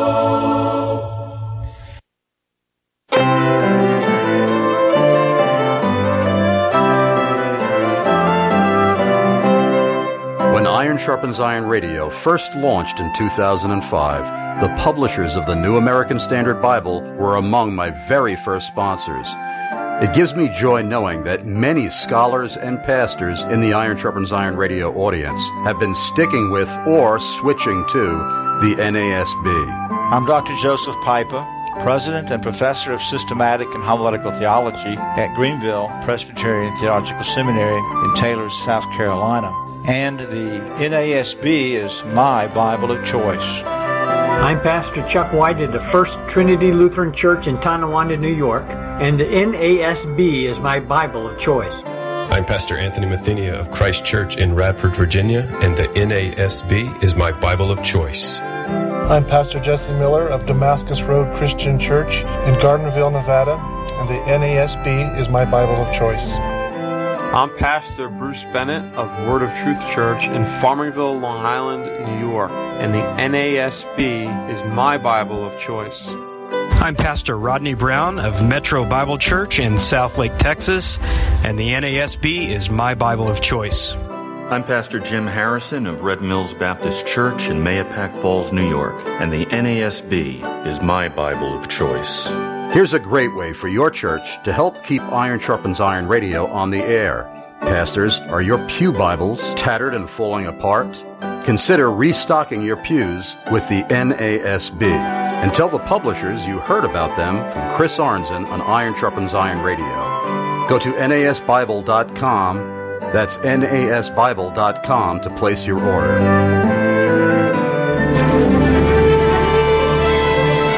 When Iron Sharpens Iron Radio first launched in two thousand five, the publishers of the New American Standard Bible were among my very first sponsors. It gives me joy knowing that many scholars and pastors in the Iron Sharpens Iron Radio audience have been sticking with or switching to the N A S B. I'm Doctor Joseph Piper, President and Professor of Systematic and Homiletical Theology at Greenville Presbyterian Theological Seminary in Taylor, South Carolina. And the N A S B is my Bible of choice. I'm Pastor Chuck White of the First Trinity Lutheran Church in Tonawanda, New York, and the N A S B is my Bible of choice. I'm Pastor Anthony Mathenia of Christ Church in Radford, Virginia, and the N A S B is my Bible of choice. I'm Pastor Jesse Miller of Damascus Road Christian Church in Gardnerville, Nevada, and the N A S B is my Bible of choice. I'm Pastor Bruce Bennett of Word of Truth Church in Farmingville, Long Island, New York, and the N A S B is my Bible of choice. I'm Pastor Rodney Brown of Metro Bible Church in Southlake, Texas, and the N A S B is my Bible of choice. I'm Pastor Jim Harrison of Red Mills Baptist Church in Mahopac Falls, New York, and the N A S B is my Bible of choice. Here's a great way for your church to help keep Iron Sharpens Iron Radio on the air. Pastors, are your pew Bibles tattered and falling apart? Consider restocking your pews with the N A S B. And tell the publishers you heard about them from Chris Arnzen on Iron Sharpens Iron Radio. Go to N A S Bible dot com. That's N A S Bible dot com to place your order.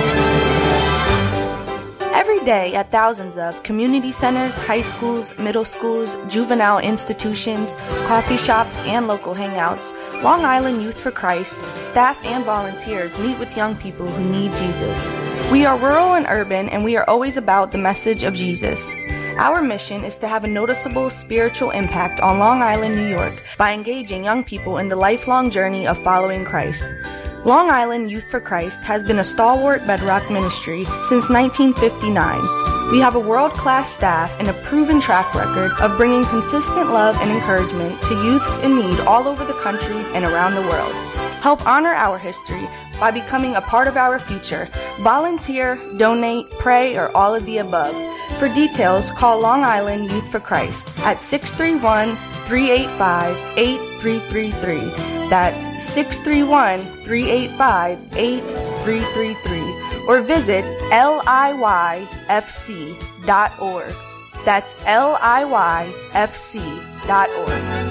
day at thousands of community centers, high schools, middle schools, juvenile institutions, coffee shops, and local hangouts, Long Island Youth for Christ, staff and volunteers meet with young people who need Jesus. We are rural and urban, and we are always about the message of Jesus. Our mission is to have a noticeable spiritual impact on Long Island, New York, by engaging young people in the lifelong journey of following Christ. Long Island Youth for Christ has been a stalwart bedrock ministry since nineteen fifty-nine. We have a world-class staff and a proven track record of bringing consistent love and encouragement to youths in need all over the country and around the world. Help honor our history by becoming a part of our future. Volunteer, donate, pray, or all of the above. For details, call Long Island Youth for Christ at six three one, three eight five, eight three three three. That's six three one, three eight five, eight three three three. Or visit L I Y F C dot org. That's L I Y F C dot org.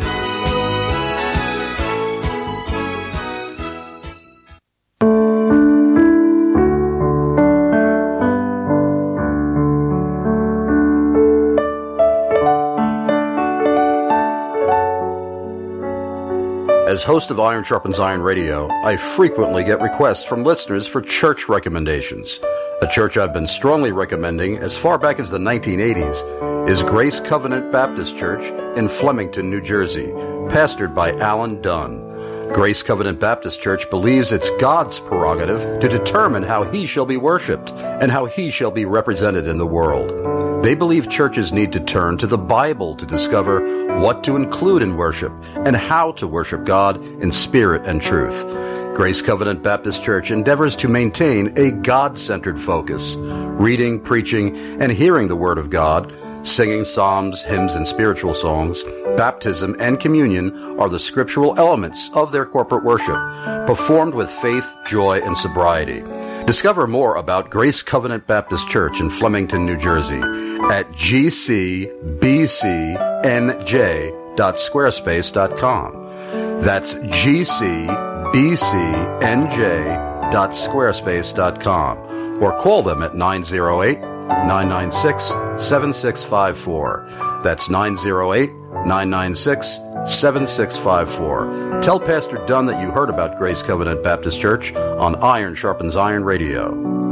As host of Iron Sharpens Iron Radio, I frequently get requests from listeners for church recommendations. A church I've been strongly recommending as far back as the nineteen eighties is Grace Covenant Baptist Church in Flemington, New Jersey, pastored by Alan Dunn. Grace Covenant Baptist Church believes it's God's prerogative to determine how He shall be worshipped and how He shall be represented in the world. They believe churches need to turn to the Bible to discover what to include in worship and how to worship God in spirit and truth. Grace Covenant Baptist Church endeavors to maintain a God-centered focus, reading, preaching, and hearing the Word of God. Singing psalms, hymns, and spiritual songs, baptism, and communion are the scriptural elements of their corporate worship, performed with faith, joy, and sobriety. Discover more about Grace Covenant Baptist Church in Flemington, New Jersey at g c b c n j dot squarespace dot com. That's g c b c n j dot squarespace dot com. Or call them at nine oh eight, nine nine six, seven six five four. That's nine oh eight, nine nine six, seven six five four. Tell Pastor Dunn that you heard about Grace Covenant Baptist Church on Iron Sharpens Iron Radio.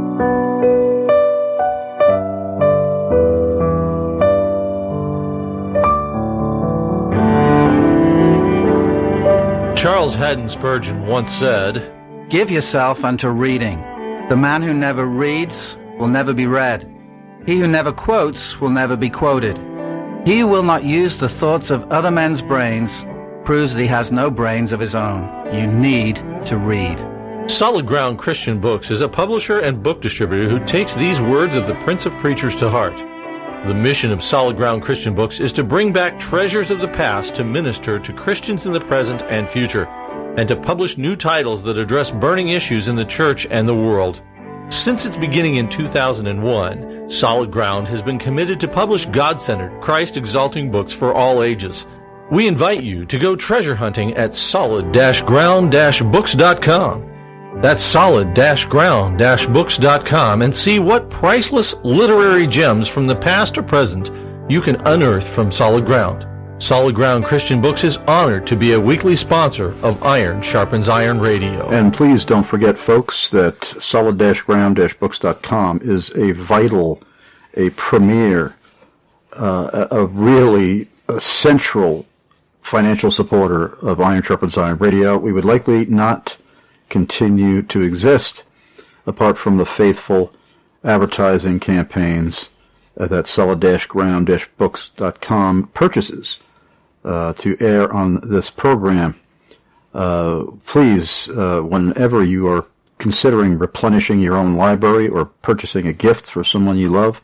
Charles Haddon Spurgeon once said, "Give yourself unto reading. The man who never reads will never be read. He who never quotes will never be quoted. He who will not use the thoughts of other men's brains proves that he has no brains of his own. You need to read." Solid Ground Christian Books is a publisher and book distributor who takes these words of the Prince of Preachers to heart. The mission of Solid Ground Christian Books is to bring back treasures of the past to minister to Christians in the present and future, and to publish new titles that address burning issues in the church and the world. Since its beginning in two thousand one, Solid Ground has been committed to publish God-centered, Christ-exalting books for all ages. We invite you to go treasure hunting at solid ground books dot com. That's solid ground books dot com and see what priceless literary gems from the past or present you can unearth from Solid Ground. Solid Ground Christian Books is honored to be a weekly sponsor of Iron Sharpens Iron Radio. And please don't forget, folks, that solid ground books dot com is a vital, a premier, uh, a really a central financial supporter of Iron Sharpens Iron Radio. We would likely not continue to exist apart from the faithful advertising campaigns uh, that solid ground books dot com purchases uh, to air on this program. Uh, please, uh, whenever you are considering replenishing your own library or purchasing a gift for someone you love,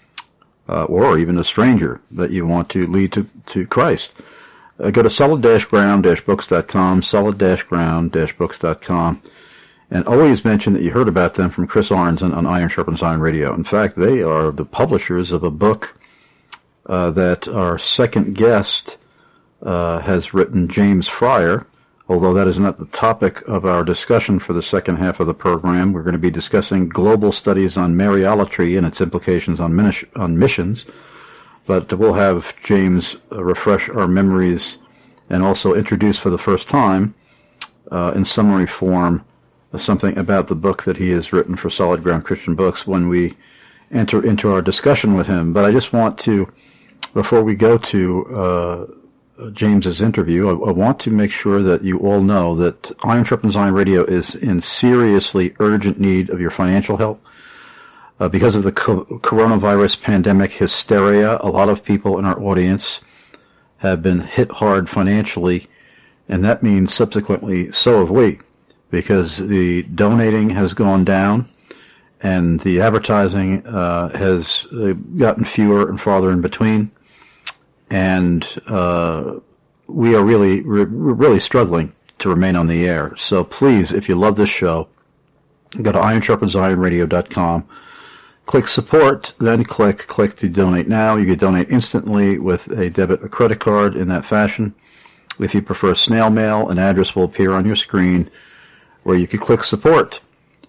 uh, or even a stranger that you want to lead to, to Christ, uh, go to solid ground books dot com, solid ground books dot com, and always mention that you heard about them from Chris Arnzen on Iron Sharpens Iron Radio. In fact, they are the publishers of a book uh, that our second guest uh, has written, James Fryer, although that is not the topic of our discussion for the second half of the program. We're going to be discussing global studies on Mariolatry and its implications on, minis- on missions. But we'll have James uh, refresh our memories and also introduce for the first time, uh, in summary form, uh, something about the book that he has written for Solid Ground Christian Books when we enter into our discussion with him. But I just want to, before we go to uh, James's interview, I, I want to make sure that you all know that Iron Sharpens Iron Radio is in seriously urgent need of your financial help. Uh, because of the co- coronavirus pandemic hysteria, a lot of people in our audience have been hit hard financially, and that means subsequently so have we, because the donating has gone down and the advertising uh, has uh, gotten fewer and farther in between, and uh, we are really, re- really struggling to remain on the air. So please, if you love this show, go to iron sharpens iron radio dot com. Click support, then click click to donate now. You can donate instantly with a debit or credit card in that fashion. If you prefer snail mail, an address will appear on your screen where you can click support.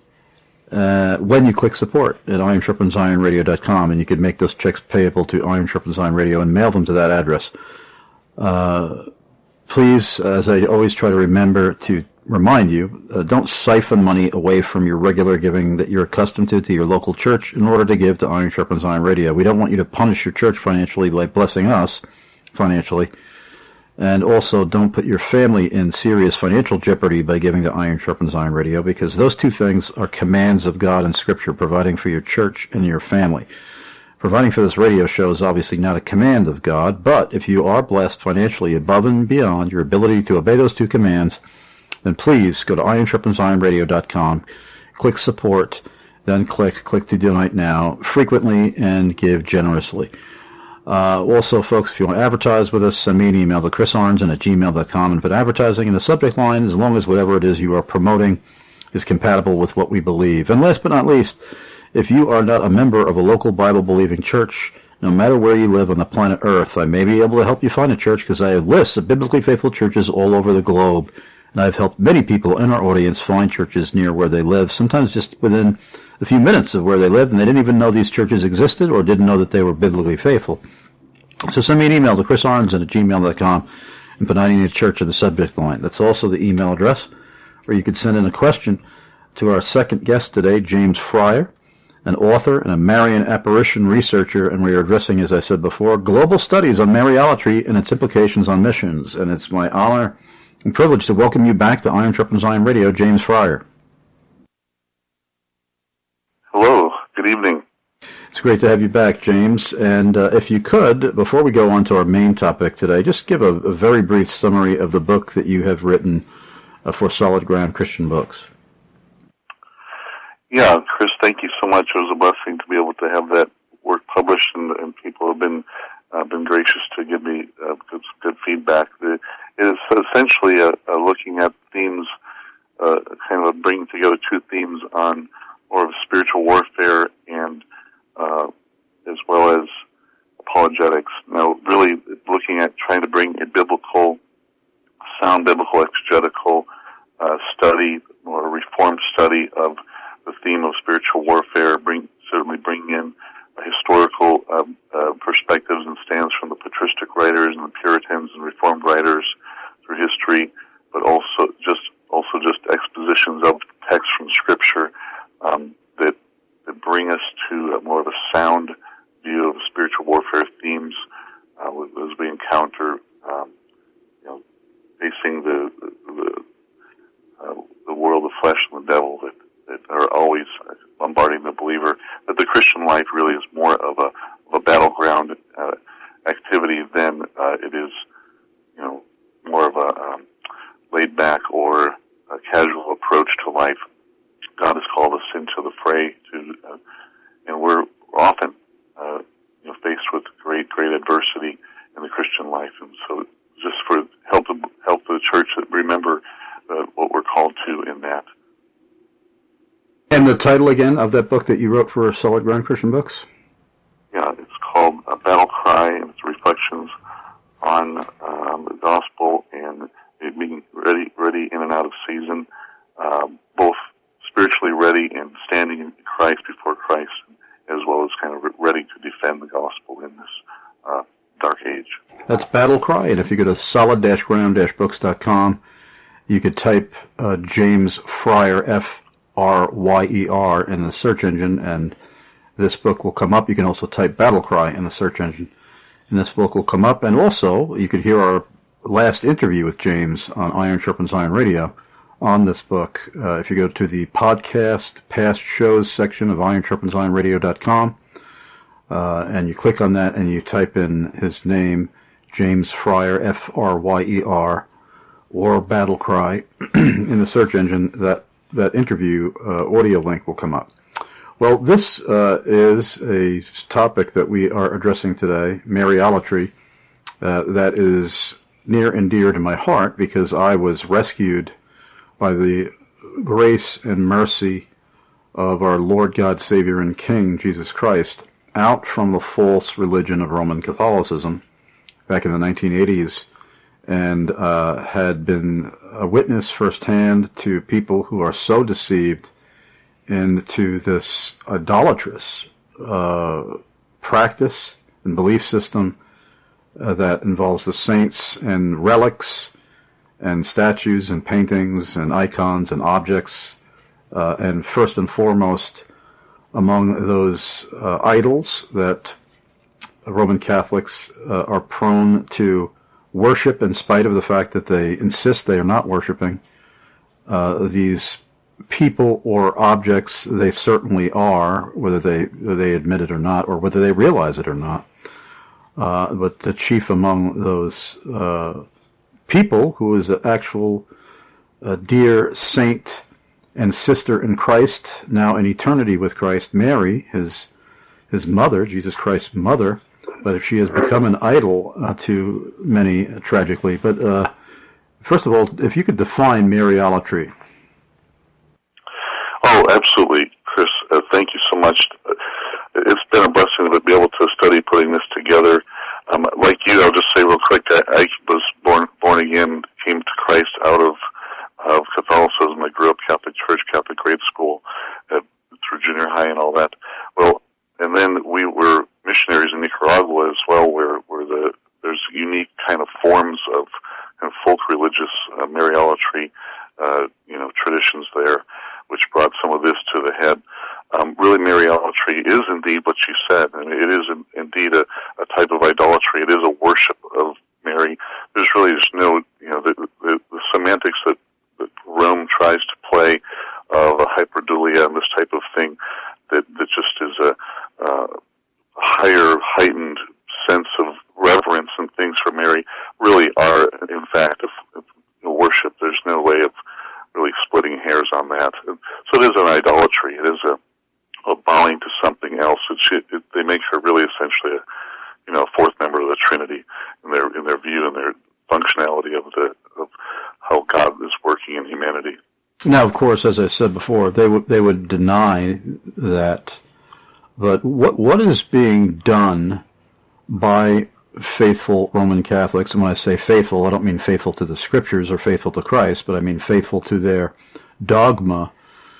Uh, when you click support at iron sharpens iron radio dot com, and you can make those checks payable to Iron Sharpens Iron Radio and mail them to that address. Uh, please, as I always try to remember to remind you, uh, don't siphon money away from your regular giving that you're accustomed to to your local church in order to give to Iron Sharpens Iron Radio. We don't want you to punish your church financially by blessing us financially. And also don't put your family in serious financial jeopardy by giving to Iron Sharpens Iron Radio, because those two things are commands of God in Scripture, providing for your church and your family. Providing for this radio show is obviously not a command of God, but if you are blessed financially above and beyond your ability to obey those two commands, then please go to iron sharpens iron radio dot com, click support, then click click to donate now, frequently and give generously. Uh, also, folks, if you want to advertise with us, send me an email to chris arnzen at gmail dot com and put advertising in the subject line, as long as whatever it is you are promoting is compatible with what we believe. And last but not least, if you are not a member of a local Bible-believing church, no matter where you live on the planet Earth, I may be able to help you find a church, because I have lists of biblically faithful churches all over the globe. And I've helped many people in our audience find churches near where they live, sometimes just within a few minutes of where they live, and they didn't even know these churches existed or didn't know that they were biblically faithful. So send me an email to chris arnzen at gmail dot com and put I need a church in the subject line. That's also the email address, or you could send in a question to our second guest today, James Fryer, an author and a Marian apparition researcher, and we are addressing, as I said before, global studies on Mariolatry and its implications on missions. And it's my honor and privilege to welcome you back to Iron Sharpens Iron Radio, James Fryer. Hello, good evening. It's great to have you back, James. And uh, if you could, before we go on to our main topic today, just give a, a very brief summary of the book that you have written uh, for Solid Ground Christian Books. Yeah, Chris, thank you so much. It was a blessing to be able to have that work published, and, and people have been uh, been gracious to give me uh, good, good feedback. The, it is essentially a, a looking at themes, uh, kind of bringing together two themes on more of spiritual warfare and uh, as well as apologetics. Now, really looking at trying to bring a biblical, sound biblical exegetical uh, study or a reformed study of the theme of spiritual warfare, bring certainly bring in historical uh, uh, perspectives and stands from the patristic writers and the Puritans and Reformed writers through history, but also just also just expositions of text from Scripture um, that that bring us to a more of a sound view of spiritual warfare themes uh, as we encounter, um, you know, facing the the, uh, the world of flesh and the devil that. that are always bombarding the believer, that the Christian life really is more of a, of a battleground uh, activity than uh, it is, you know, more of a um, laid-back or a casual approach to life. God has called us into the fray, to, uh, and we're often, uh, you know, faced with great, great adversity in the Christian life, and so just for help to help the church remember uh, what we're called to in that. And the title again of that book that you wrote for Solid Ground Christian Books? Yeah, it's called uh, Battle Cry, and it's reflections on um, the gospel and it being ready ready that's Battle Cry. And if you go to solid dash ground dash books dot com, you could type uh, James Fryer, F R Y E R, in the search engine, and this book will come up. You can also type Battle Cry in the search engine, and this book will come up. And also, you could hear our last interview with James on Iron Sharpens Iron Radio on this book. Uh, if you go to the podcast past shows section of iron sharpens iron radio dot com, uh, and you click on that and you type in his name, James Fryer, F R Y E R, or Battle Cry in the search engine, that, that interview uh, audio link will come up. Well, this uh, is a topic that we are addressing today, Mariolatry, uh, that is near and dear to my heart because I was rescued by the grace and mercy of our Lord God, Savior, and King, Jesus Christ, out from the false religion of Roman Catholicism back in the nineteen eighties, and uh, had been a witness firsthand to people who are so deceived into this idolatrous uh, practice and belief system uh, that involves the saints and relics and statues and paintings and icons and objects, uh, and first and foremost among those uh, idols that Roman Catholics uh, are prone to worship in spite of the fact that they insist they are not worshiping. Uh, these people or objects, they certainly are, whether they, whether they admit it or not, or whether they realize it or not. Uh, but the chief among those uh, people, who is an actual uh, dear saint and sister in Christ, now in eternity with Christ, Mary, his his mother, Jesus Christ's mother, but if she has become an idol uh, to many, uh, tragically. But uh, first of all, if you could define Mariolatry. Oh, absolutely, Chris. Uh, thank you so much. Uh, it's been a blessing to be able to study putting this together. Um, like you, I'll just say real quick, I, I was born born again, came to Christ out of of Catholicism. I grew up Catholic church, Catholic grade school, uh, through junior high and all that. Well, and then we were missionaries in Nicaragua as well, where where the there's unique kind of forms of kind of folk religious uh, Mariolatry, uh, you know, traditions there, which brought some of this to the head. Um, really, Mariolatry is indeed what you said, and it is in, indeed a, a type of idolatry. It is a worship of Mary. There's really just no, you know, the, the, the semantics that, that Rome tries to play of a hyperdulia and this type of thing, that, that just is a, uh, higher, heightened sense of reverence and things for Mary, really are, in fact, a, a worship. There's no way of really splitting hairs on that. So it is an idolatry. It is a of bowing to something else. It, it, they make her really essentially a, you know, a fourth member of the Trinity in their in their view and their functionality of the of how God is working in humanity. Now, of course, as I said before, they would they would deny that. But what what is being done by faithful Roman Catholics? And when I say faithful, I don't mean faithful to the Scriptures or faithful to Christ, but I mean faithful to their dogma.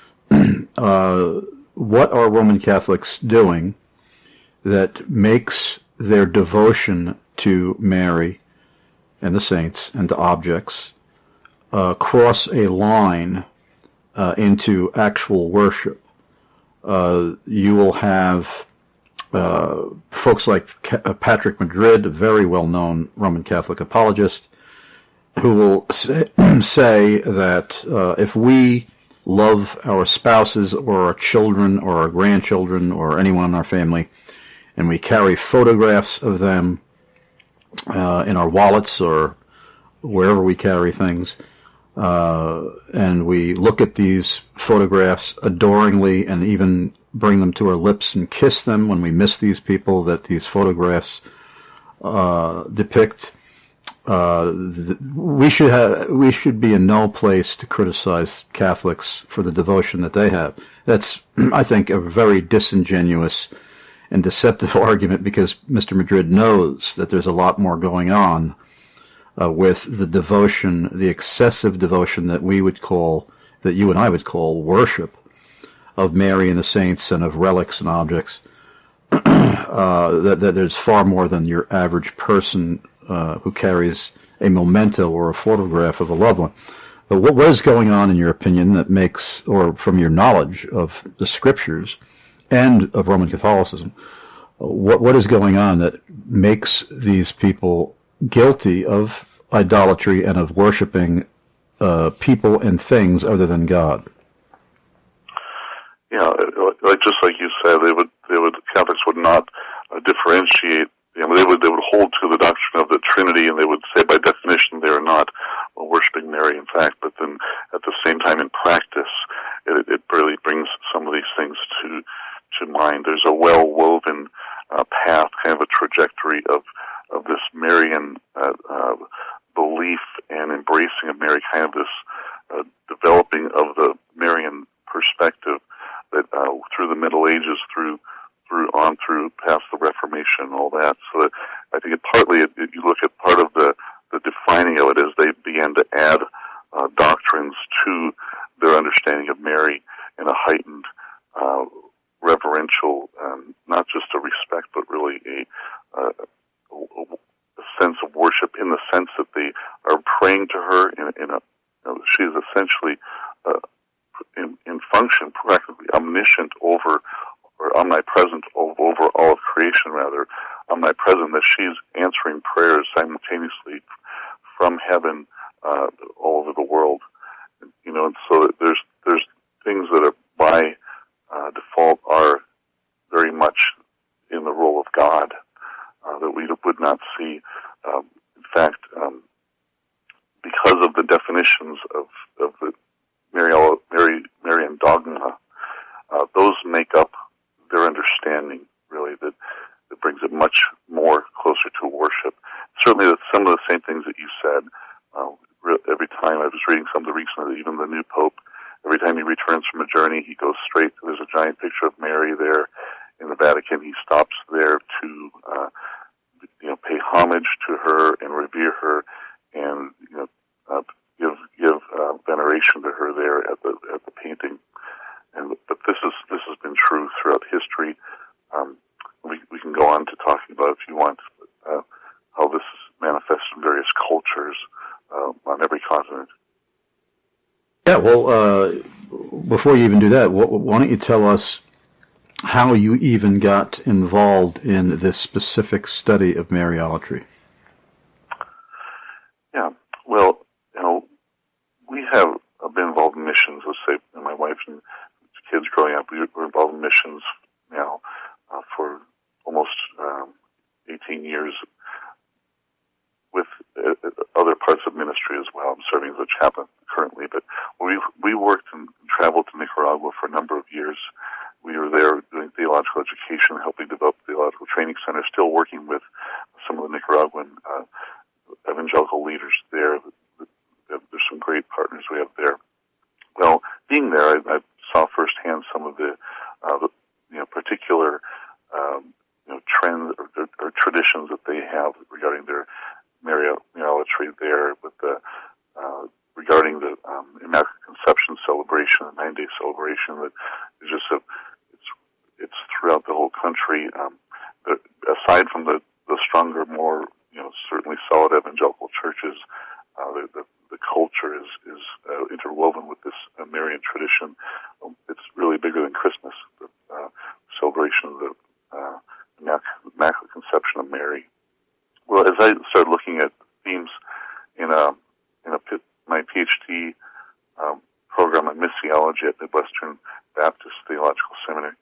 uh, What are Roman Catholics doing that makes their devotion to Mary and the saints and to objects uh, cross a line uh, into actual worship? Uh, you will have uh, folks like Patrick Madrid, a very well-known Roman Catholic apologist, who will say, say that uh, if we love our spouses or our children or our grandchildren or anyone in our family, and we carry photographs of them uh, in our wallets or wherever we carry things, uh, and we look at these photographs adoringly and even bring them to our lips and kiss them when we miss these people that these photographs uh, depict, Uh, th- we should have, we should be in no place to criticize Catholics for the devotion that they have. That's, I think, a very disingenuous and deceptive argument, because Mister Madrid knows that there's a lot more going on uh, with the devotion, the excessive devotion that we would call, that you and I would call worship of Mary and the saints and of relics and objects. uh, that, that there's far more than your average person uh, who carries a memento or a photograph of a loved one. But what, what is going on, in your opinion, that makes, or from your knowledge of the Scriptures and of Roman Catholicism, what what is going on that makes these people guilty of idolatry and of worshiping uh, people and things other than God? Yeah, like just like you said, they would they would Catholics would not uh, differentiate. You know, they would they would hold to the doctrine of the Trinity, and they would say by definition they are not well, worshiping Mary, in fact. But then at the same time, in practice, it, it really brings some of these things to to mind. There's a well woven uh, path, kind of a trajectory of of this Marian uh, uh, belief and embracing of Mary, kind of this uh, developing of the Marian perspective that uh, through the Middle Ages, through through on through past the Reformation and all that. So that I think it partly, it, it, you look at part of the, the defining of it as they began to add uh, doctrines to their understanding of Mary in a heightened, uh, reverential, um, not just a respect, but really a, uh, a, a sense of worship in the sense that they are praying to her in, in a, you know, she is essentially uh, in, in function, practically omniscient over, or omnipresent over all of creation, rather, omnipresent, that she's answering prayers simultaneously from heaven uh, all over the world. You know, and so there's there's things that are by uh, default are very much in the role of God uh, that we would not see. Um, in fact, um, because of the definitions of, of the Mary, Mary, Marian dogma, uh, those make up their understanding, really, that, that brings it much more closer to worship. Certainly that's some of the same things that you said. Uh, every time I was reading some of the recent, even the new Pope, every time he returns from a journey, he goes straight, there's a giant picture of Mary there in the Vatican. He stops there to, uh, you know, pay homage to her and revere her and, you know, uh, give, give, uh, veneration to her there at the, at the painting. And, but this is, this has been true throughout history. Um, we, we can go on to talking about, if you want, uh, how this manifests in various cultures, uh, on every continent. Yeah, well, uh, before you even do that, wh- why don't you tell us how you even got involved in this specific study of Mariolatry? Yeah, well, you know, we have been involved in missions, let's say, my wife and kids growing up, we were involved in missions now uh, for almost um, eighteen years with uh, other parts of ministry as well. I'm serving as a chaplain currently, but we we worked and traveled to Nicaragua for a number of years. We were there doing theological education, helping develop theological training centers, still working with some of the Nicaraguan uh, evangelical leaders there. There's some great partners we have there. Well, being there, I, I saw firsthand some of the, uh, the you know, particular um, you know, trends or, or, or traditions that they have regarding their Mariolatry there, with the uh, regarding the um, Immaculate Conception celebration, the nine-day celebration that is just a, it's it's throughout the whole country. Um, but aside from the, the stronger, more you know, certainly solid evangelical churches, uh, the, the the culture is is uh, interwoven with this uh, Marian tradition. Um, it's really bigger than Christmas, the uh, celebration of the uh, Immaculate Conception of Mary. Well, as I started looking at themes in a in a my PhD um, program in missiology at Midwestern Baptist Theological Seminary,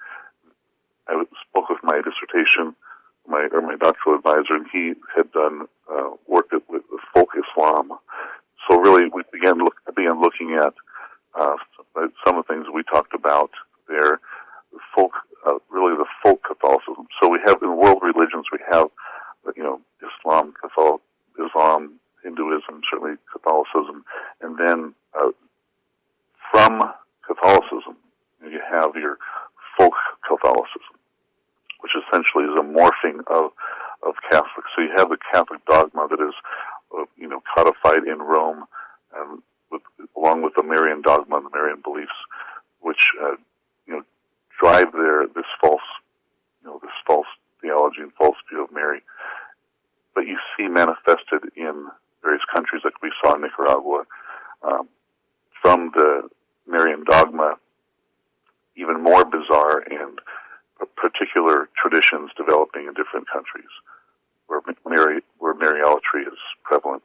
I spoke with my dissertation, my or my doctoral advisor, and he had done uh, work with, with folk Islam. So really, we began look, I began looking at uh, some of the things we talked about there. The folk, uh, really the folk Catholicism. So we have in world religions, we have you know Islam, Catholic, Islam, Hinduism, certainly Catholicism, and then uh, from Catholicism you have your folk Catholicism, which essentially is a morphing of of Catholic. So you have the Catholic dogma that is uh, you know codified in Rome, and with, along with the Marian dogma and the Marian beliefs, which uh, you know drive their this false you know this false theology and false view of Mary. But you see manifested saw in Nicaragua, um, from the Marian dogma, even more bizarre and particular traditions developing in different countries where Mary, where Mariolatry is prevalent.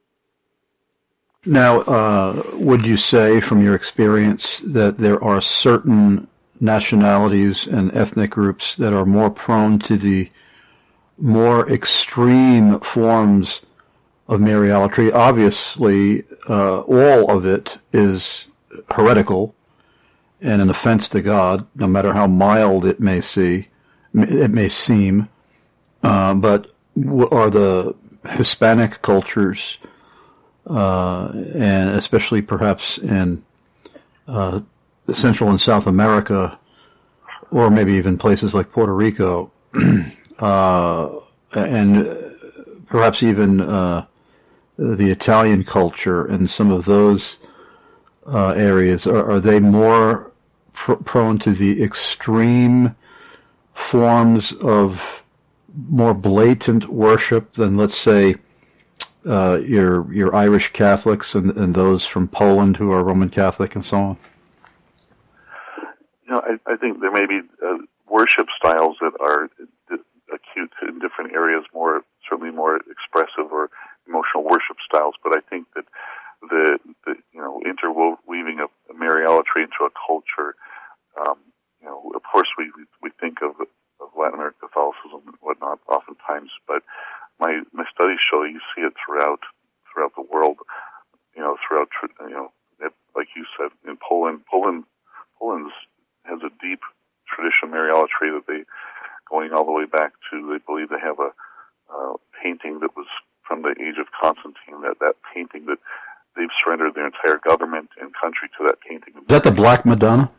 Now, uh, would you say from your experience that there are certain nationalities and ethnic groups that are more prone to the more extreme forms of Mariolatry? Obviously, uh, all of it is heretical and an offense to God, no matter how mild it may see, it may seem. Uh, but are the Hispanic cultures, uh, and especially perhaps in uh, Central and South America, or maybe even places like Puerto Rico, uh, and perhaps even uh, the Italian culture and some of those uh, areas, are, are they more pr- prone to the extreme forms of more blatant worship than, let's say, uh, your your Irish Catholics and, and those from Poland who are Roman Catholic and so on? You know, I, I think there may be uh, worship styles that are d- acute in different areas, more certainly more expressive or emotional worship styles. But I think that the, the you know interweaving of Mariolatry into a culture, um, you know, of course we we think of, of Latin American Catholicism and whatnot oftentimes, but my my studies show you see it throughout throughout the world. You know, throughout you know, it, like you said, in Poland, Poland, Poland's has a deep tradition of Mariolatry that they, going all the way back to, they believe they have a uh, painting that was from the age of Constantine, that, that painting that they've surrendered their entire government and country to that painting. Is that the Black Madonna?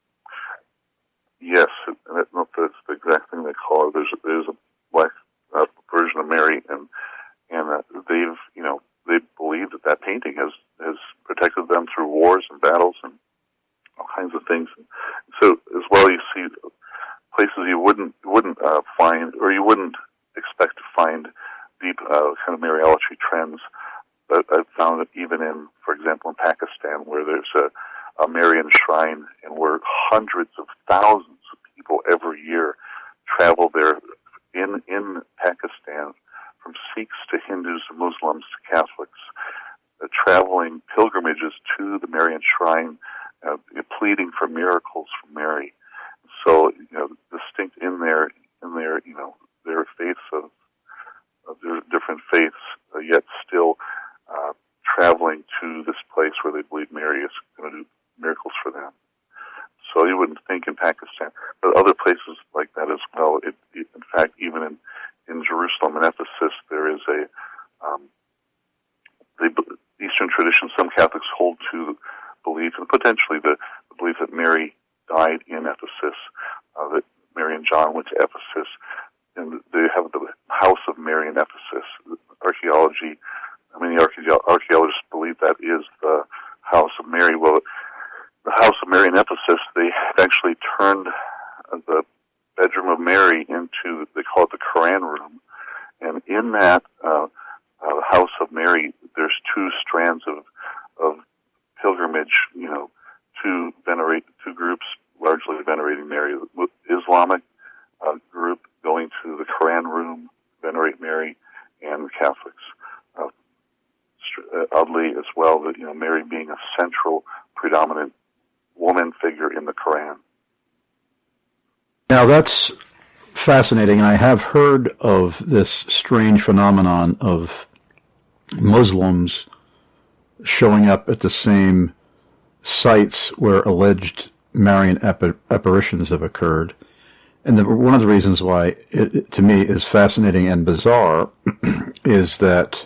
Yes, and that, no, that's the exact thing they call her. There's a, there's a black uh, version of Mary, and and uh, they've, you know, they believe that that painting has, has protected them through wars and battles and all kinds of things. So as well, you see places you wouldn't wouldn't uh, find, or you wouldn't expect to find deep uh, kind of Mariolatry trends. But I've found it even in, for example, in Pakistan, where there's a, a Marian shrine, and where hundreds of thousands of people every year travel there in in Pakistan, from Sikhs to Hindus to Muslims to Catholics, uh, traveling pilgrimages to the Marian shrine, Uh, pleading for miracles from Mary. So, you know, distinct in their, in their, you know, their faiths of, of their different faiths, uh, yet still uh, traveling to this place where they believe Mary is going to do miracles for them. So you wouldn't think in Pakistan, but other places like that as well. It, it, in fact, even in, in Jerusalem and Ephesus, there is a um, they, Eastern tradition. Some Catholics hold to belief, and potentially the, the belief that Mary died in Ephesus, uh, that Mary and John went to Ephesus, and they have the House of Mary in Ephesus. Archaeology, I mean, the archae- archaeologists believe that is the House of Mary. Well, the House of Mary in Ephesus, they actually turned the bedroom of Mary into, they call it the Quran room, and in that uh, uh, House of Mary, there's two strands of of pilgrimage, you know, to venerate two groups, largely venerating Mary. The Islamic uh, group going to the Quran room, venerate Mary, and the Catholics. Uh, oddly, as well, that, you know, Mary being a central, predominant woman figure in the Quran. Now that's fascinating, and I have heard of this strange phenomenon of Muslims showing up at the same sites where alleged Marian ap- apparitions have occurred. And the, one of the reasons why it, it, to me, is fascinating and bizarre is that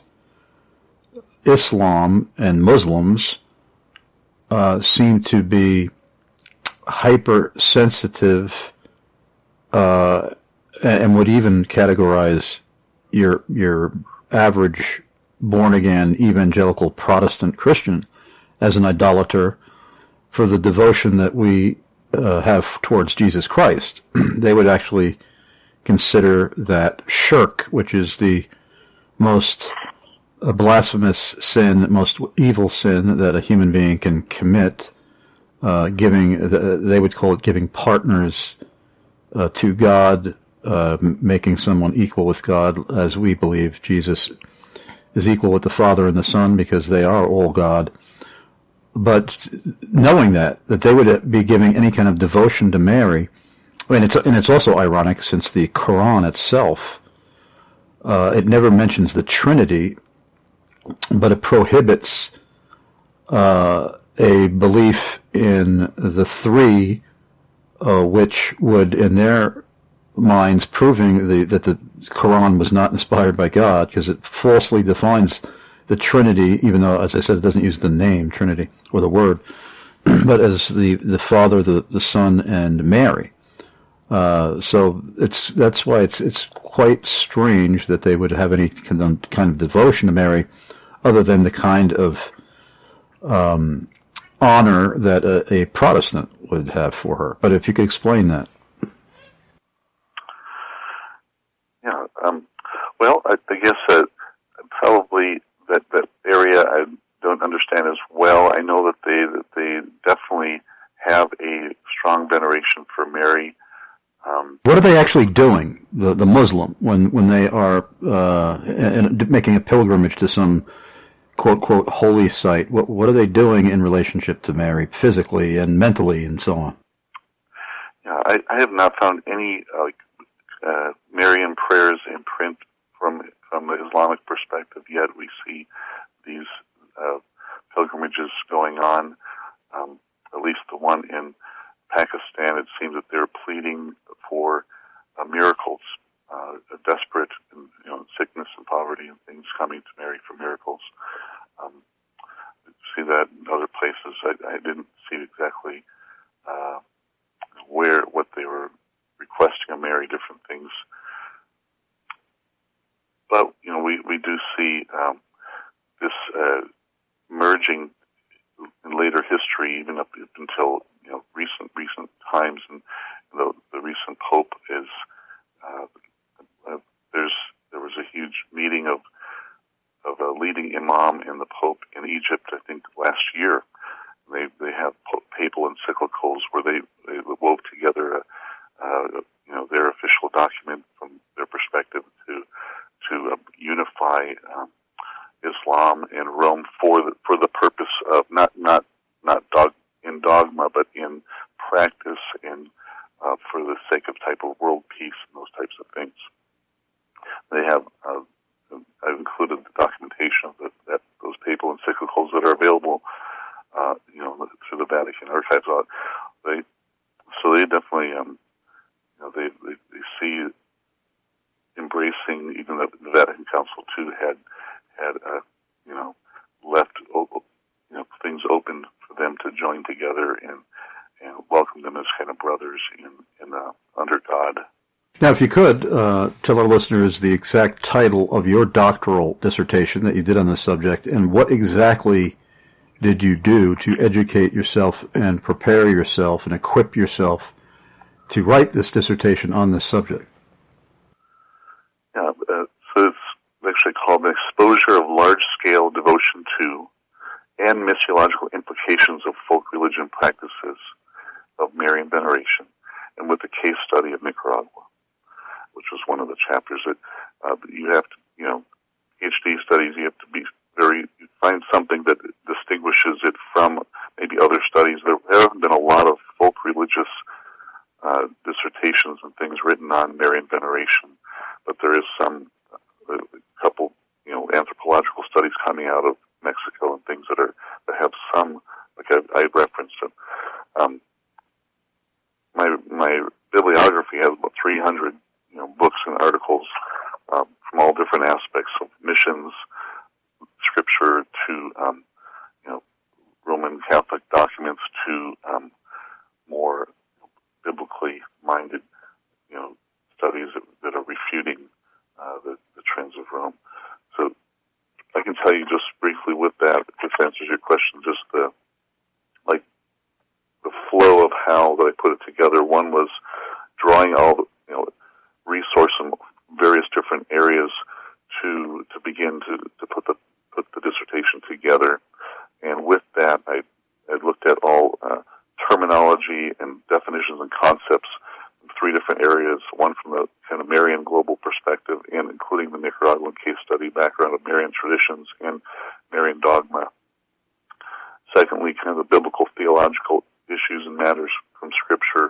Islam and Muslims uh, seem to be hypersensitive uh, and would even categorize your your average born-again evangelical Protestant Christian as an idolater for the devotion that we uh, have towards Jesus Christ. They would actually consider that shirk, which is the most a blasphemous sin, the most evil sin that a human being can commit, uh, giving, the, they would call it giving partners uh, to God, uh, making someone equal with God, as we believe Jesus is equal with the Father and the Son because they are all God. But knowing that, that they would be giving any kind of devotion to Mary, I mean, it's, and it's also ironic since the Quran itself, uh, it never mentions the Trinity, but it prohibits uh, a belief in the three, uh, which would, in their minds, proving the, that the Quran was not inspired by God, because it falsely defines the Trinity, even though, as I said, it doesn't use the name Trinity or the word, but as the, the Father, the, the Son, and Mary. Uh, so it's that's why it's it's quite strange that they would have any kind of, kind of devotion to Mary, other than the kind of um, honor that a, a Protestant would have for her. But if you could explain that. Yeah. Um, well, I, I guess uh, probably that that area I don't understand as well. I know that they that they definitely have a strong veneration for Mary. Um, what are they actually doing, the the Muslim, when when they are uh, and making a pilgrimage to some quote quote holy site? What what are they doing in relationship to Mary, physically and mentally, and so on? Yeah, I, I have not found any uh, uh, Marian prayers in print from from the Islamic perspective yet. We see these uh, pilgrimages going on. Um, at least the one in Pakistan, it seems that they're pleading for uh, miracles, uh, desperate, and, you know, sickness and poverty and things, coming to Mary for miracles. Um, see that in other places. I, I didn't see exactly uh, where what they were requesting of Mary, different things. But you know, we we do see um, this uh, merging in later history, even up until you know recent recent times, and the, the recent Pope is uh, uh, there's there was a huge meeting of of a leading imam and the Pope in Egypt, I think last year. They they have papal encyclicals where they they wove together a, uh, you know their official document from their perspective to to uh, unify um, Islam and Rome for the for the purpose of not not not dog, in dogma, but in practice and uh, for the sake of type of world peace and those types of things. They have uh, I've included the documentation of the, that those papal encyclicals that are available, uh, you know, through the Vatican archives. They so they definitely um, you know they they, they see embracing, even the, the Vatican Council too had had uh, you know left you know things open for them to join together and and welcome them as kind of brothers in in uh, under God. Now, if you could uh, tell our listeners the exact title of your doctoral dissertation that you did on this subject, and what exactly did you do to educate yourself and prepare yourself and equip yourself to write this dissertation on this subject? Yeah, uh, so it's actually called The Exposure of Large-Scale Devotion to and Missiological Implications of Folk Religion Practices of Marian Veneration, and with the case study of Nicaragua, which was one of the chapters that uh, you have to, you know, PhD studies, you have to be very, you find something that distinguishes it from maybe other studies. There haven't been a lot of folk religious uh, dissertations and things written on Marian veneration, but there is some, a couple, you know, anthropological studies coming out of Mexico and things that are, that have some, like I, I referenced it. Um, my, my bibliography has about three hundred you know, books and articles um, from all different aspects of missions, scripture, to um, you know Roman Catholic documents, to um, more biblically minded you know studies that, that are refuting uh, the, the trends of Rome. So I can tell you just briefly with that, if this answers your question, just the like the flow of how that I put it together. One was drawing all the you know. resource in various different areas to to begin to, to put the put the dissertation together, and with that, I, I looked at all uh, terminology and definitions and concepts from three different areas, one from the kind of Marian global perspective, and including the Nicaraguan case study background of Marian traditions and Marian dogma. Secondly, kind of the biblical theological issues and matters from Scripture.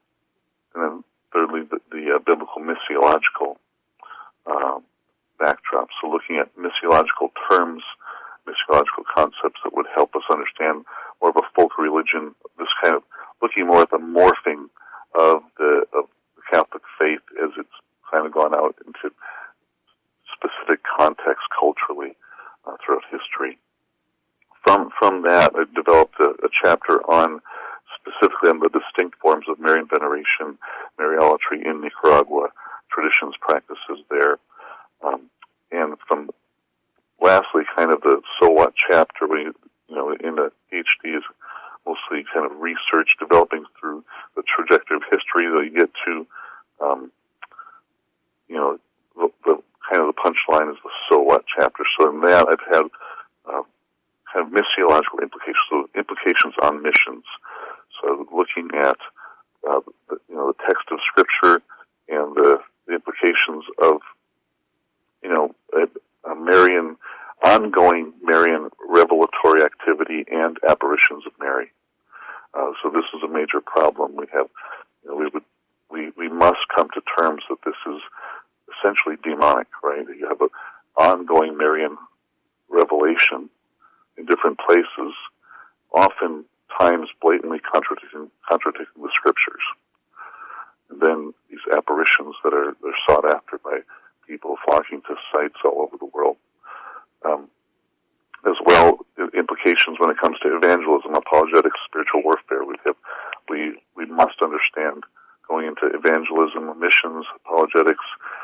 And then thirdly, the, the uh, biblical missiological uh, backdrop. So looking at missiological terms, missiological concepts that would help us understand more of a folk religion, this kind of looking more at the morphing of the, of the Catholic faith as it's kind of gone out into specific context culturally uh, throughout history. From from that, I developed a, a chapter on specifically on the distinct forms of Marian veneration, Mariolatry in Nicaragua, traditions, practices there. Um, and from lastly, kind of the so what chapter, when you, you know, in the PhD is mostly kind of research developing through the trajectory of history that you get to, um, you know, the, the kind of the punchline is the so what chapter. So in that, I've had uh, kind of missiological implications, so implications on missions. So looking at, uh, the, you know, the text of Scripture and the, the implications of, you know, a, a Marian, ongoing Marian revelatory activity and apparitions of Mary. Uh, so this is a major problem. We have, you know, we would, we, we must come to terms that this is essentially demonic, right? You have an ongoing Marian revelation in different places, often times blatantly contradicting, contradicting the Scriptures. And then these apparitions that are they're sought after by people flocking to sites all over the world. Um, as well, implications when it comes to evangelism, apologetics, spiritual warfare. We have, we we must understand going into evangelism, missions, apologetics,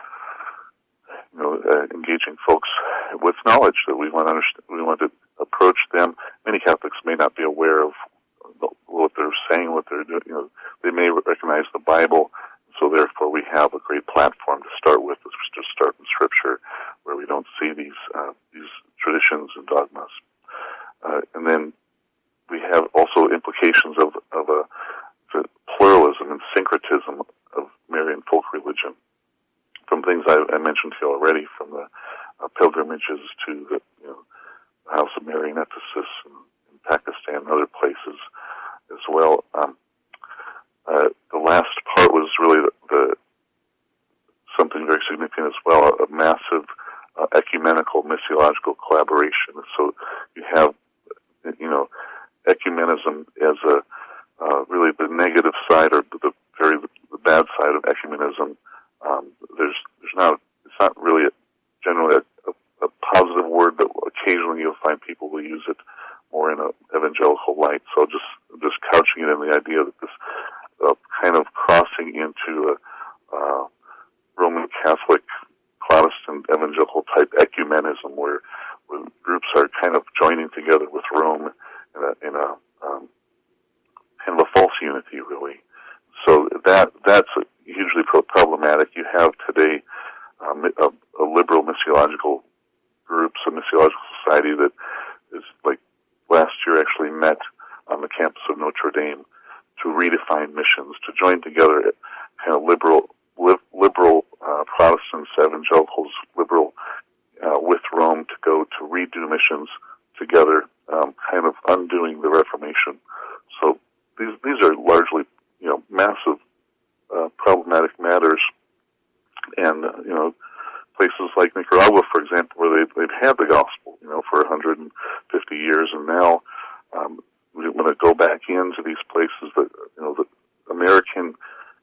you know, uh, engaging folks with knowledge that we want to understand, we want to approach them. Many Catholics may not be aware of what they're saying, what they're doing. You know, they may recognize the Bible, so therefore we have a great platform to start with. Let's just start in Scripture, where we don't see these uh, these traditions and dogmas, uh, and then we have also implications of of a pluralism and syncretism of Marian folk religion, from things I, I mentioned to you already, from the uh, pilgrimages to the you know House of Mary in Ephesus and in Pakistan and other places as well. Um, uh, the last part was really the, the something very significant as well, a, a massive uh, ecumenical missiological collaboration. So you have, you know, ecumenism as a uh, really the negative side, or the very the bad side of ecumenism. Um, there's there's not it's not really a, generally a, a, a positive word, but occasionally you'll find people will use it more in an evangelical light. So just just couching it in the idea that this uh, kind of crossing into a uh, Roman Catholic, Protestant, evangelical type ecumenism, where, where groups are kind of joining together with Rome in a, in a um, kind of a false unity, really. So that that's hugely problematic. You have today um, a, a liberal missiological groups, a missiological society that is like last year actually met on the campus of Notre Dame to redefine missions, to join together kind of liberal, li- liberal uh, Protestants, evangelicals, liberal uh, with Rome to go to redo missions together, um, kind of undoing the Reformation. So these these are largely, you know, massive uh, problematic matters, and uh, you know, places like Nicaragua, for example, where they've, they've had the gospel, you know, for one hundred fifty years, and now um, we want to go back into these places that, you know, the American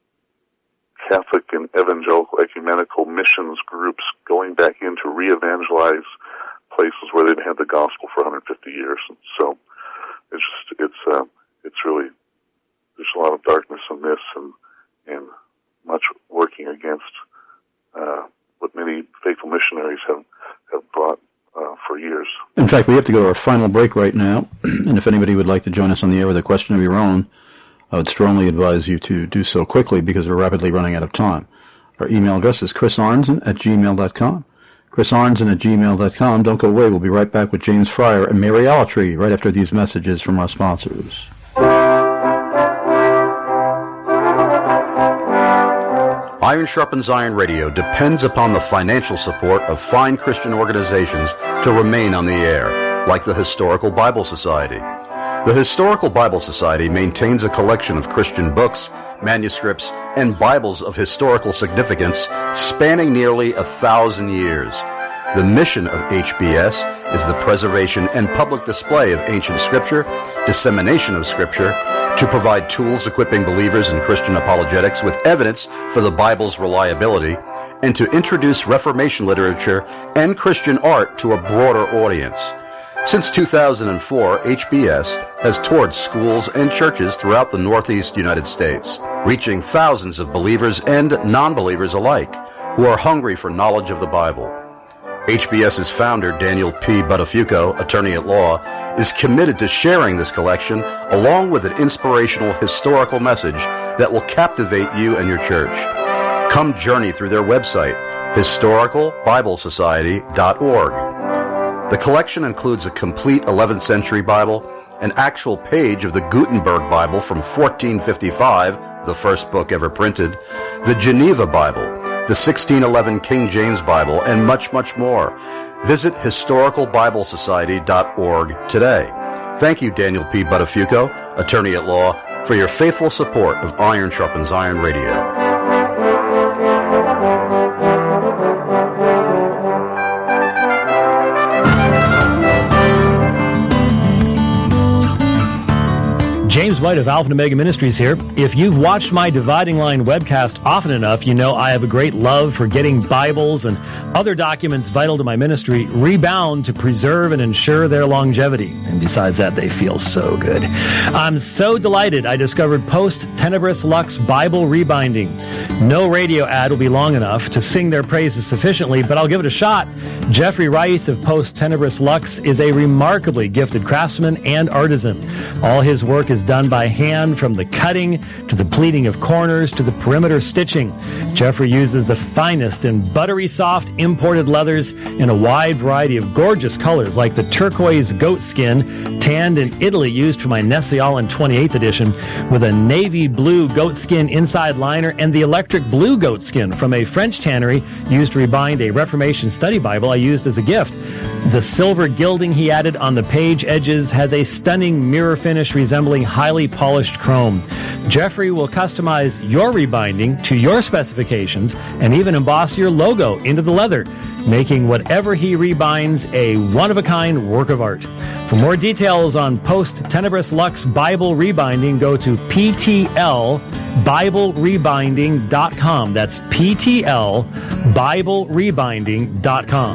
Catholic and evangelical ecumenical missions groups going back in to re-evangelize places where they've had the gospel for one hundred fifty years. And so it's just, it's, uh, it's really, there's a lot of darkness in this, and, and much working against, uh, what many faithful missionaries have, have brought uh, for years. In fact, we have to go to our final break right now, and if anybody would like to join us on the air with a question of your own, I would strongly advise you to do so quickly because we're rapidly running out of time. Our email address is chris arnzen at gmail dot com. Chris Arnzen at gmail dot com. Don't go away. We'll be right back with James Fryer and Mary Alatry right after these messages from our sponsors. Iron Sharpens Iron Radio depends upon the financial support of fine Christian organizations to remain on the air, like the Historical Bible Society. The Historical Bible Society maintains a collection of Christian books, manuscripts, and Bibles of historical significance spanning nearly a thousand years. The mission of H B S is the preservation and public display of ancient Scripture, dissemination of Scripture, to provide tools equipping believers in Christian apologetics with evidence for the Bible's reliability, and to introduce Reformation literature and Christian art to a broader audience. Since two thousand four, H B S has toured schools and churches throughout the Northeast United States, reaching thousands of believers and non-believers alike who are hungry for knowledge of the Bible. HBS's founder, Daniel P. Buttafuoco, attorney at law, is committed to sharing this collection along with an inspirational historical message that will captivate you and your church. Come journey through their website, historical bible society dot org. The collection includes a complete eleventh century Bible, an actual page of the Gutenberg Bible from fourteen fifty-five, the first book ever printed, the Geneva Bible, the sixteen eleven King James Bible, and much, much more. Visit historical bible society dot org today. Thank you, Daniel P. Buttafuoco, attorney at law, for your faithful support of Iron Sharpens Iron Radio. James White of Alpha and Omega Ministries here. If you've watched my Dividing Line webcast often enough, you know I have a great love for getting Bibles and other documents vital to my ministry rebound to preserve and ensure their longevity. And besides that, they feel so good. I'm so delighted I discovered Post Tenebris Lux Bible Rebinding. No radio ad will be long enough to sing their praises sufficiently, but I'll give it a shot. Jeffrey Rice of Post Tenebris Lux is a remarkably gifted craftsman and artisan. All his work is done by hand, from the cutting to the pleating of corners to the perimeter stitching. Jeffrey uses the finest and buttery soft imported leathers in a wide variety of gorgeous colors, like the turquoise goat skin tanned in Italy used for my Nestle Allen twenty-eighth edition, with a navy blue goat skin inside liner, and the electric blue goat skin from a French tannery used to rebind a Reformation study Bible I used as a gift. The silver gilding he added on the page edges has a stunning mirror finish resembling highly polished chrome. Jeffrey will customize your rebinding to your specifications and even emboss your logo into the leather, making whatever he rebinds a one-of-a-kind work of art. For more details on Post Tenebris Lux Bible Rebinding, go to P T L Bible Rebinding dot com. That's P T L Bible Rebinding dot com.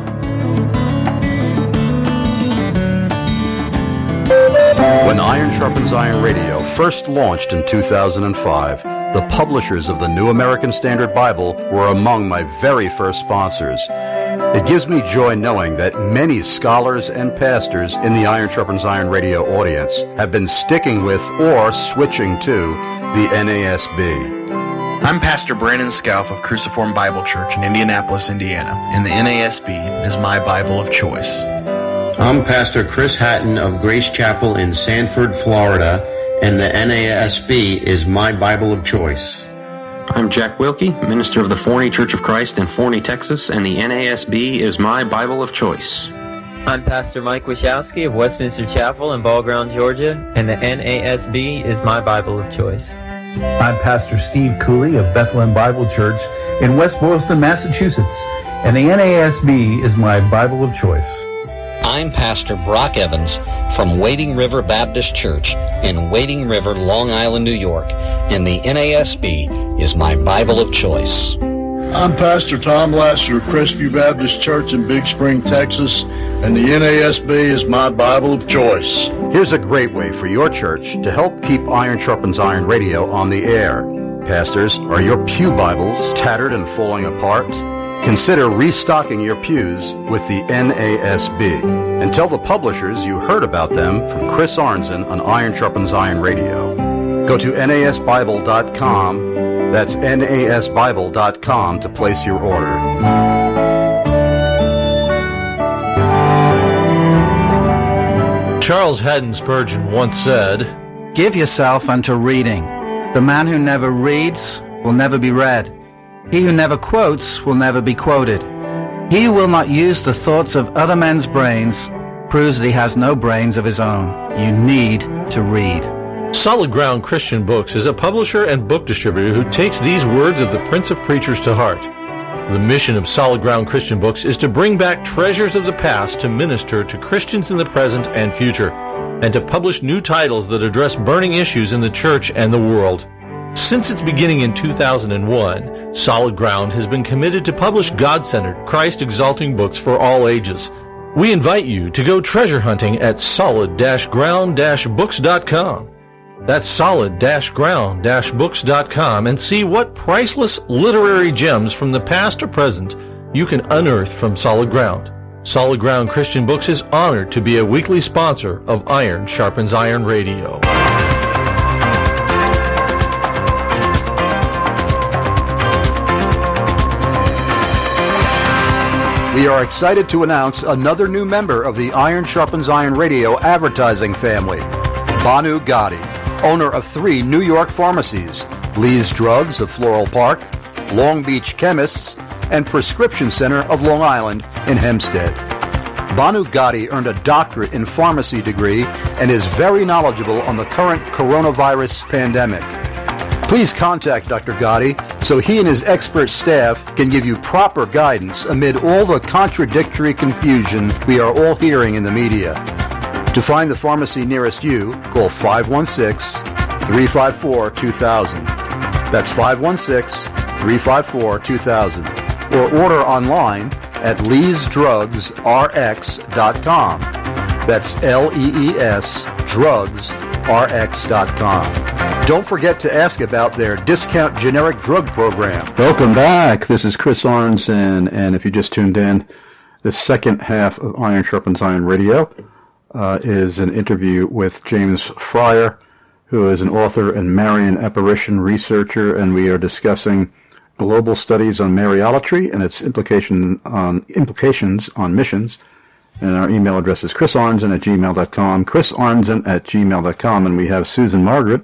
When Iron Sharpens Iron Radio first launched in two thousand five, the publishers of the New American Standard Bible were among my very first sponsors. It gives me joy knowing that many scholars and pastors in the Iron Sharpens Iron Radio audience have been sticking with or switching to the N A S B. I'm Pastor Brandon Scalf of Cruciform Bible Church in Indianapolis, Indiana, and the N A S B is my Bible of choice. I'm Pastor Chris Hatton of Grace Chapel in Sanford, Florida, and the N A S B is my Bible of choice. I'm Jack Wilkie, minister of the Forney Church of Christ in Forney, Texas, and the N A S B is my Bible of choice. I'm Pastor Mike Wachowski of Westminster Chapel in Ball Ground, Georgia, and the N A S B is my Bible of choice. I'm Pastor Steve Cooley of Bethlehem Bible Church in West Boylston, Massachusetts, and the N A S B is my Bible of choice. I'm Pastor Brock Evans from Wading River Baptist Church in Wading River, Long Island, New York, and the N A S B is my Bible of choice. I'm Pastor Tom Lasser of Crestview Baptist Church in Big Spring, Texas, and the N A S B is my Bible of choice. Here's a great way for your church to help keep Iron Sharpens Iron Radio on the air. Pastors, are your pew Bibles tattered and falling apart? Consider restocking your pews with the N A S B. And tell the publishers you heard about them from Chris Arnzen on Iron Sharpens Iron Radio. Go to N A S Bible dot com. That's N A S Bible dot com to place your order. Charles Haddon Spurgeon once said, "Give yourself unto reading. The man who never reads will never be read. He who never quotes will never be quoted. He who will not use the thoughts of other men's brains proves that he has no brains of his own. You need to read." Solid Ground Christian Books is a publisher and book distributor who takes these words of the Prince of Preachers to heart. The mission of Solid Ground Christian Books is to bring back treasures of the past to minister to Christians in the present and future, and to publish new titles that address burning issues in the church and the world. Since its beginning in two thousand one, Solid Ground has been committed to publish God-centered, Christ-exalting books for all ages. We invite you to go treasure hunting at solid ground books dot com. That's solid ground books dot com, and see what priceless literary gems from the past or present you can unearth from Solid Ground. Solid Ground Christian Books is honored to be a weekly sponsor of Iron Sharpens Iron Radio. We are excited to announce another new member of the Iron Sharpens Iron Radio advertising family, Banu Gotti, owner of three New York pharmacies, Lee's Drugs of Floral Park, Long Beach Chemists, and Prescription Center of Long Island in Hempstead. Banu Gotti earned a doctorate in pharmacy degree and is very knowledgeable on the current coronavirus pandemic. Please contact Doctor Gotti so he and his expert staff can give you proper guidance amid all the contradictory confusion we are all hearing in the media. To find the pharmacy nearest you, call five one six, three five four, two thousand. That's five one six, three five four, two thousand. Or order online at lees drugs r x dot com. That's L E E S drugs r x dot com. Don't forget to ask about their discount generic drug program. Welcome back. This is Chris Arnzen, and if you just tuned in, the second half of Iron Sharpens Iron Radio uh, is an interview with James Fryer, who is an author and Marian apparition researcher, and we are discussing global studies on Mariolatry and its implication on implications on missions. And our email address is chrisarnzen at gmail dot com, chrisarnzen at gmail dot com, and we have Susan Margaret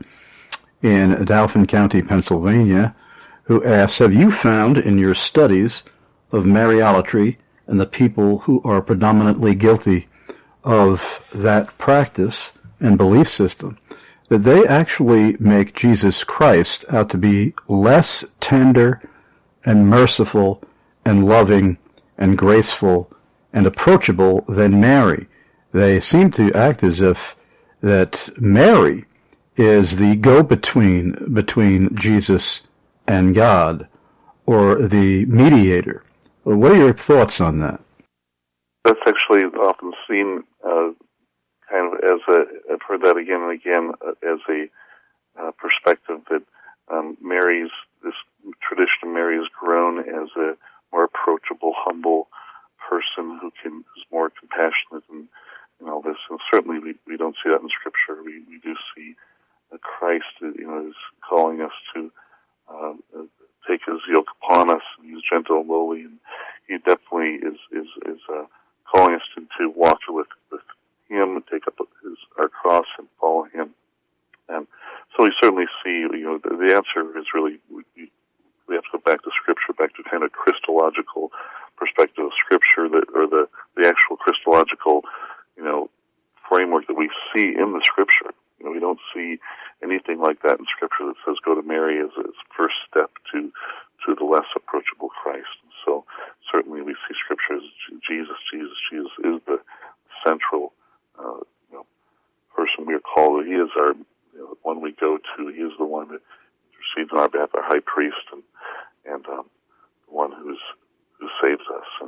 in Dauphin County, Pennsylvania, who asks, have you found in your studies of Mariolatry and the people who are predominantly guilty of that practice and belief system that they actually make Jesus Christ out to be less tender and merciful and loving and graceful and approachable than Mary? They seem to act as if that Mary is the go-between between Jesus and God, or the mediator. What are your thoughts on that? That's actually often seen uh, kind of as a, I've heard that again and again, uh, as a uh, perspective that um, Mary's, this tradition of Mary has grown as a more approachable, humble person who can, is more compassionate and, and all this. And certainly we, we don't see that in Scripture. We, we do see uh, Christ, you know, is calling us to uh, take his yoke upon us, and he's gentle and lowly, and he definitely is is is uh, calling us to, to walk with with him and take up his our cross and follow him. And so we certainly see, you know, the, the answer is really we, we have to go back to Scripture, back to kind of Christological perspective of Scripture, that or the the actual Christological, you know, framework that we see in the Scripture. You know, we don't see anything like that in Scripture that says go to Mary as a first step to to the less approachable Christ. And so certainly we see Scripture as Jesus, Jesus, Jesus is the central uh, you know, person we are called. He is our, you know, one we go to. He is the one that intercedes on our behalf, our high priest, and and um, the one who's who saves us. And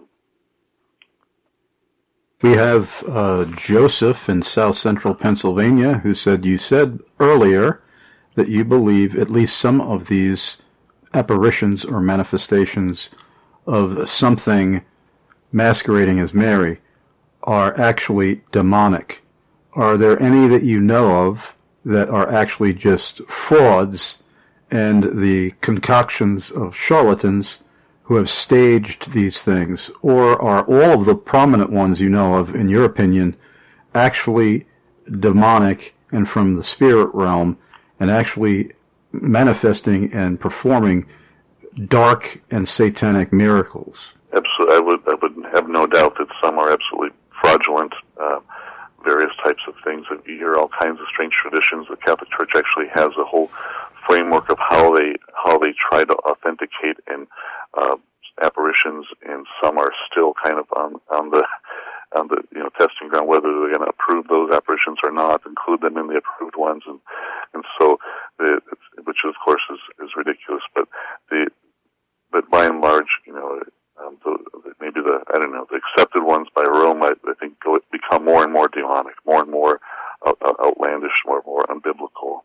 we have uh, Joseph in South Central Pennsylvania, who said, you said earlier that you believe at least some of these apparitions or manifestations of something masquerading as Mary are actually demonic. Are there any that you know of that are actually just frauds and the concoctions of charlatans who have staged these things? Or are all of the prominent ones you know of, in your opinion, actually demonic and from the spirit realm, and actually manifesting and performing dark and satanic miracles. Absolutely, I would I would have no doubt that some are absolutely fraudulent. Uh, various types of things. You hear all kinds of strange traditions. The Catholic Church actually has a whole framework of how they how they try to authenticate and uh, apparitions, and some are still kind of on on the on the you know testing ground whether they're going to approve those apparitions or not, include them in the approved ones, and and so the which of course is, is ridiculous. But the but by and large, you know. Um, the, the, maybe the, I don't know, the accepted ones by Rome, I, I think, go, become more and more demonic, more and more uh, outlandish, more and more unbiblical.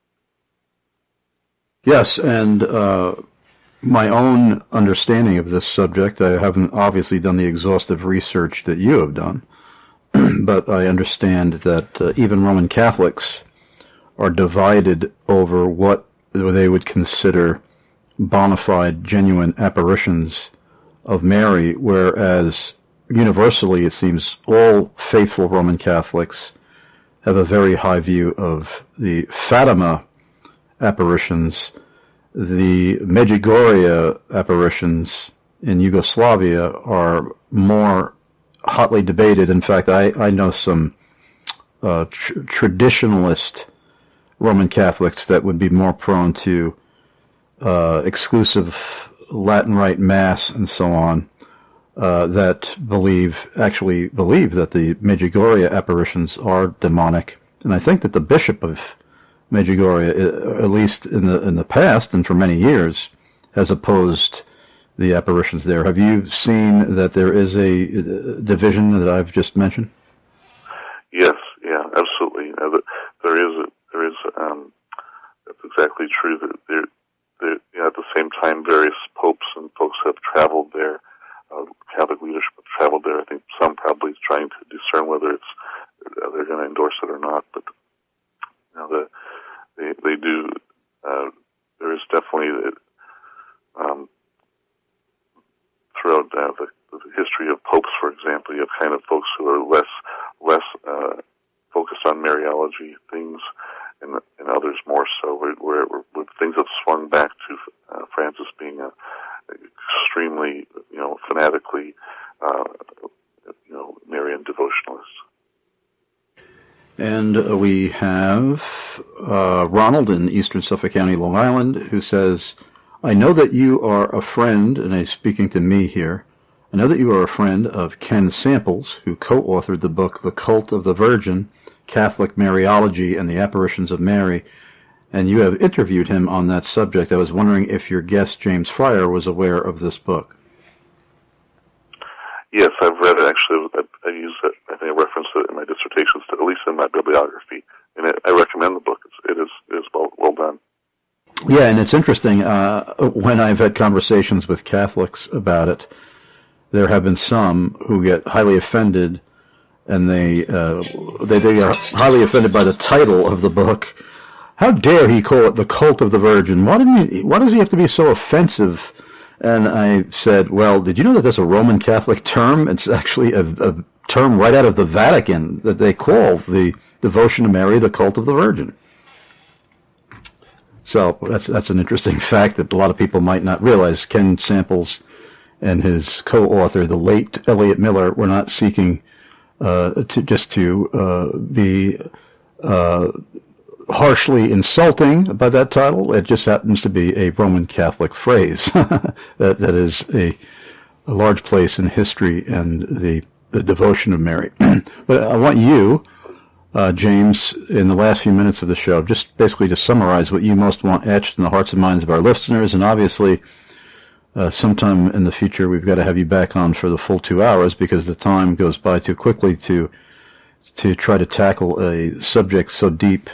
Yes, and uh, my own understanding of this subject, I haven't obviously done the exhaustive research that you have done, but I understand that uh, even Roman Catholics are divided over what they would consider bona fide, genuine apparitions of Mary, whereas universally it seems all faithful Roman Catholics have a very high view of the Fatima apparitions. The Medjugorje apparitions in Yugoslavia are more hotly debated. In fact, I, I know some uh, tr- traditionalist Roman Catholics that would be more prone to uh, exclusive Latin Rite Mass and so on, uh, that believe, actually believe that the Medjugorje apparitions are demonic. And I think that the Bishop of Medjugorje, at least in the in the past and for many years, has opposed the apparitions there. Have you seen that there is a division that I've just mentioned? Yes, yeah, absolutely. Uh, there is, a, there is. Um, that's exactly true. That there. The, you know, at the same time, various popes and folks have traveled there. Uh, Catholic leadership have traveled there. I think some probably trying to discern whether it's uh, they're going to endorse it or not. But you know, the, they they do. Uh, there is definitely um, throughout uh, the, the history of popes, for example, you have kind of folks who are less less uh, focused on Mariology things, and, and others more so, where, where, where things have swung back to uh, Francis being a, extremely, you know, fanatically, uh, you know, Marian devotionalist. And uh, we have uh, Ronald in eastern Suffolk County, Long Island, who says, I know that you are a friend, and he's speaking to me here, I know that you are a friend of Ken Samples, who co-authored the book The Cult of the Virgin, Catholic Mariology and the Apparitions of Mary, and you have interviewed him on that subject. I was wondering if your guest, James Fryer, was aware of this book. Yes, I've read it. Actually, I, I use it. I think I referenced it in my dissertations, at least in my bibliography, and it, I recommend the book. It's, it is it is well, well done. Yeah, and it's interesting. Uh, when I've had conversations with Catholics about it, there have been some who get highly offended, and they uh, they they are highly offended by the title of the book. How dare he call it The Cult of the Virgin? Why didn't he, why does he have to be so offensive? And I said, well, did you know that that's a Roman Catholic term? It's actually a, a term right out of the Vatican that they call the devotion to Mary the Cult of the Virgin. So that's that's an interesting fact that a lot of people might not realize. Ken Samples and his co-author, the late Elliot Miller, were not seeking uh, to just to uh, be uh, harshly insulting by that title. It just happens to be a Roman Catholic phrase that that is a, a large place in history and the, the devotion of Mary. But I want you, uh, James, in the last few minutes of the show, just basically to summarize what you most want etched in the hearts and minds of our listeners, and obviously uh, sometime in the future we've got to have you back on for the full two hours because the time goes by too quickly to to try to tackle a subject so deep.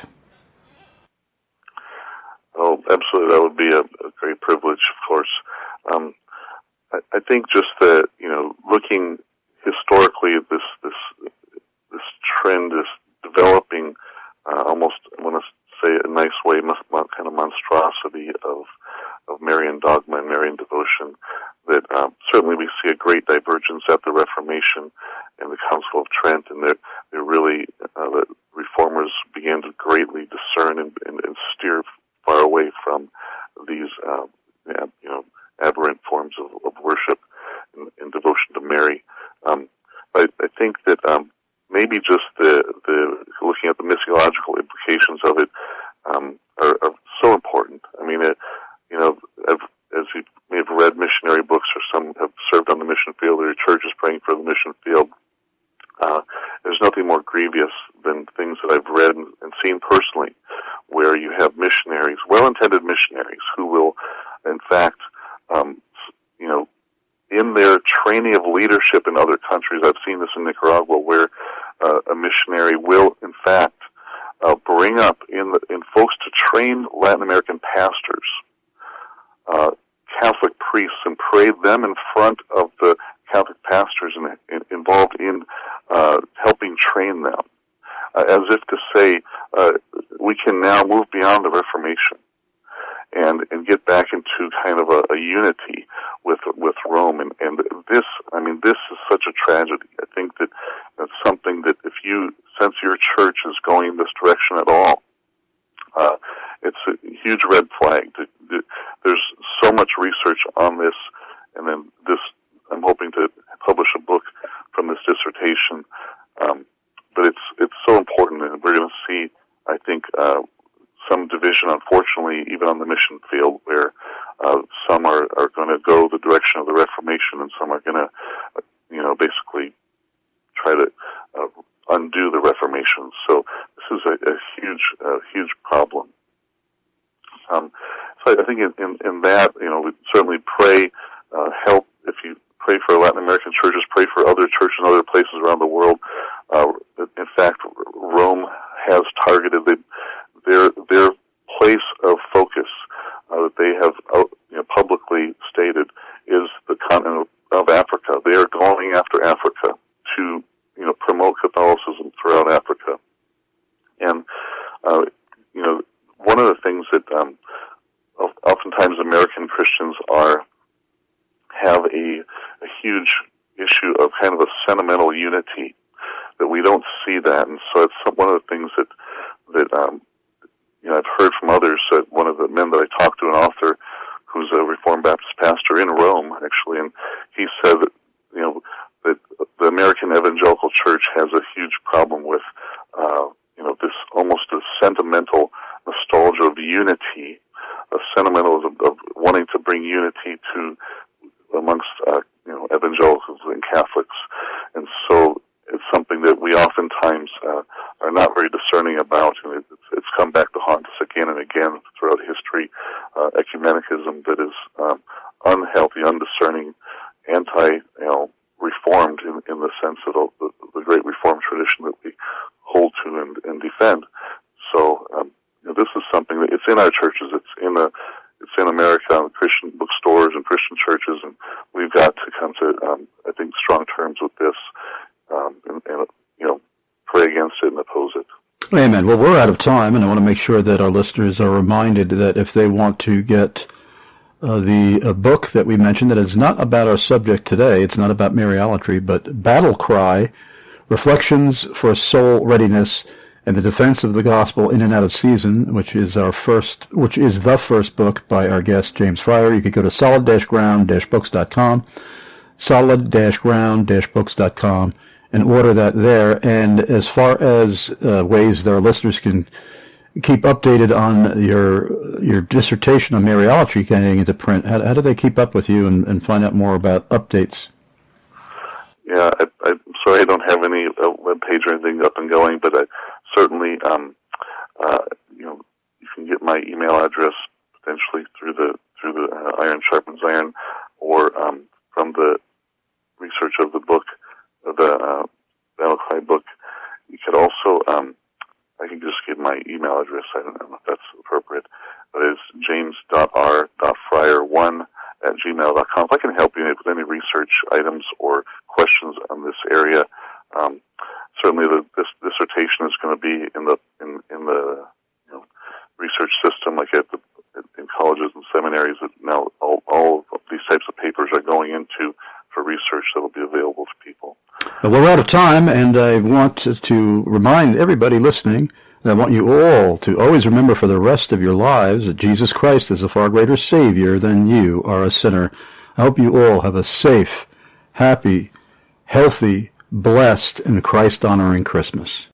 Oh, absolutely. That would be a, a great privilege, of course. Um, I, I think just that, you know, looking historically at this, this, this trend is developing, uh, almost, I want to say it in a nice way, kind of monstrosity of, of Marian dogma and Marian devotion, that, um, certainly we see a great divergence at the Reformation and the Council of Trent, and they're, they're really, uh, the Reform turn and, and, and steer far away from these, uh, you know, aberrant forms of, of worship and, and devotion to Mary. Um, I, I think that um, maybe just the, the looking at the missiological implications of it um, are, are so important. I mean, it, you know, I've, as you may have read missionary books, or some have served on the mission field, or your church is praying for the mission field. Uh, there's nothing more grievous than things that I've read and, and seen personally, where you have missionaries, well-intended missionaries, who will, in fact, um, you know, in their training of leadership in other countries, I've seen this in Nicaragua, where uh, a missionary will, in fact, uh, bring up in the, in folks to train Latin American pastors, uh, Catholic priests, and pray them in front of the Catholic pastors and, and involved in uh, helping train them, uh, as if to say, uh, we can now move beyond the Reformation and and get back into kind of a, a unity with with Rome. And, and this, I mean, this is such a tragedy. I think that that's something that if you sense your church is going in this direction at all, uh, it's a huge red flag. There's so much research on this, and then this, I'm hoping to publish a book from this dissertation. Um, but it's it's so important, and we're going to see, I think, uh, some division, unfortunately, even on the mission field, where uh, some are, are going to go the direction of the Reformation, and some are going to, uh, you know, basically try to uh, undo the Reformation. So this is a, a huge, uh, huge problem. Um, so I think in, in, in that, you know, we certainly pray, uh, help. If you pray for Latin American churches, pray for other churches in other places around the world. Uh, in fact, Rome has targeted the, their their place of focus uh, that they have uh, you know, publicly stated is the continent of Africa. They are going after Africa to you know promote Catholicism throughout Africa, and uh, you know one of the things that um, oftentimes American Christians are have a, a huge issue of kind of a sentimental unity, that we don't see that, and so it's one of the things that that um, you know I've heard from others. That one of the men that I talked to, an author who's a Reformed Baptist pastor in Rome, actually, and he said that you know that the American Evangelical Church has a huge problem with uh, you know this almost a sentimental nostalgia of unity, a sentimentalism of wanting to bring unity to amongst uh, you know evangelicals and Catholics, and so it's something that we oftentimes uh, are not very discerning about, and it's, it's come back to haunt us again and again throughout history. Uh, ecumenicism that is um, unhealthy, undiscerning, anti you know reformed in, in the sense of the, the great Reformed tradition that we hold to and, and defend. So um, you know, this is something that it's in our churches. It's in the It's in America, in Christian bookstores and Christian churches, and we've got to come to, um, I think, strong terms with this, um, and, and, you know, pray against it and oppose it. Amen. Well, we're out of time, and I want to make sure that our listeners are reminded that if they want to get uh, the uh, book that we mentioned, that is not about our subject today, it's not about Mariolatry, but Battle Cry, Reflections for Soul Readiness, and the Defense of the Gospel in and Out of Season, which is our first, which is the first book by our guest, James Fryer. You could go to solid dash ground dash books dot com, solid dash ground dash books dot com, and order that there. And as far as uh, ways that our listeners can keep updated on your your dissertation on Mariolatry getting into print, how, how do they keep up with you and, and find out more about updates? Yeah, I, I'm sorry I don't have any uh, web page or anything up and going, but I certainly, um, uh, you know, you can get my email address potentially through the through the uh, Iron Sharpens Iron, or um, from the research of the book, of the uh, Battle Cry book. You could also, um, I can just give my email address. I don't know if that's appropriate, but it's james dot r dot fryer one at gmail dot com. If I can help you with any research items or questions on this area, um, certainly the, this dissertation is going to be in the in, in the you know, research system, like at the in colleges and seminaries. That now all, all of these types of papers are going into for research that will be available to people. Well, we're out of time, and I want to remind everybody listening And I want you all to always remember for the rest of your lives that Jesus Christ is a far greater Savior than you are a sinner. I hope you all have a safe, happy, healthy, blessed, and Christ-honoring Christmas.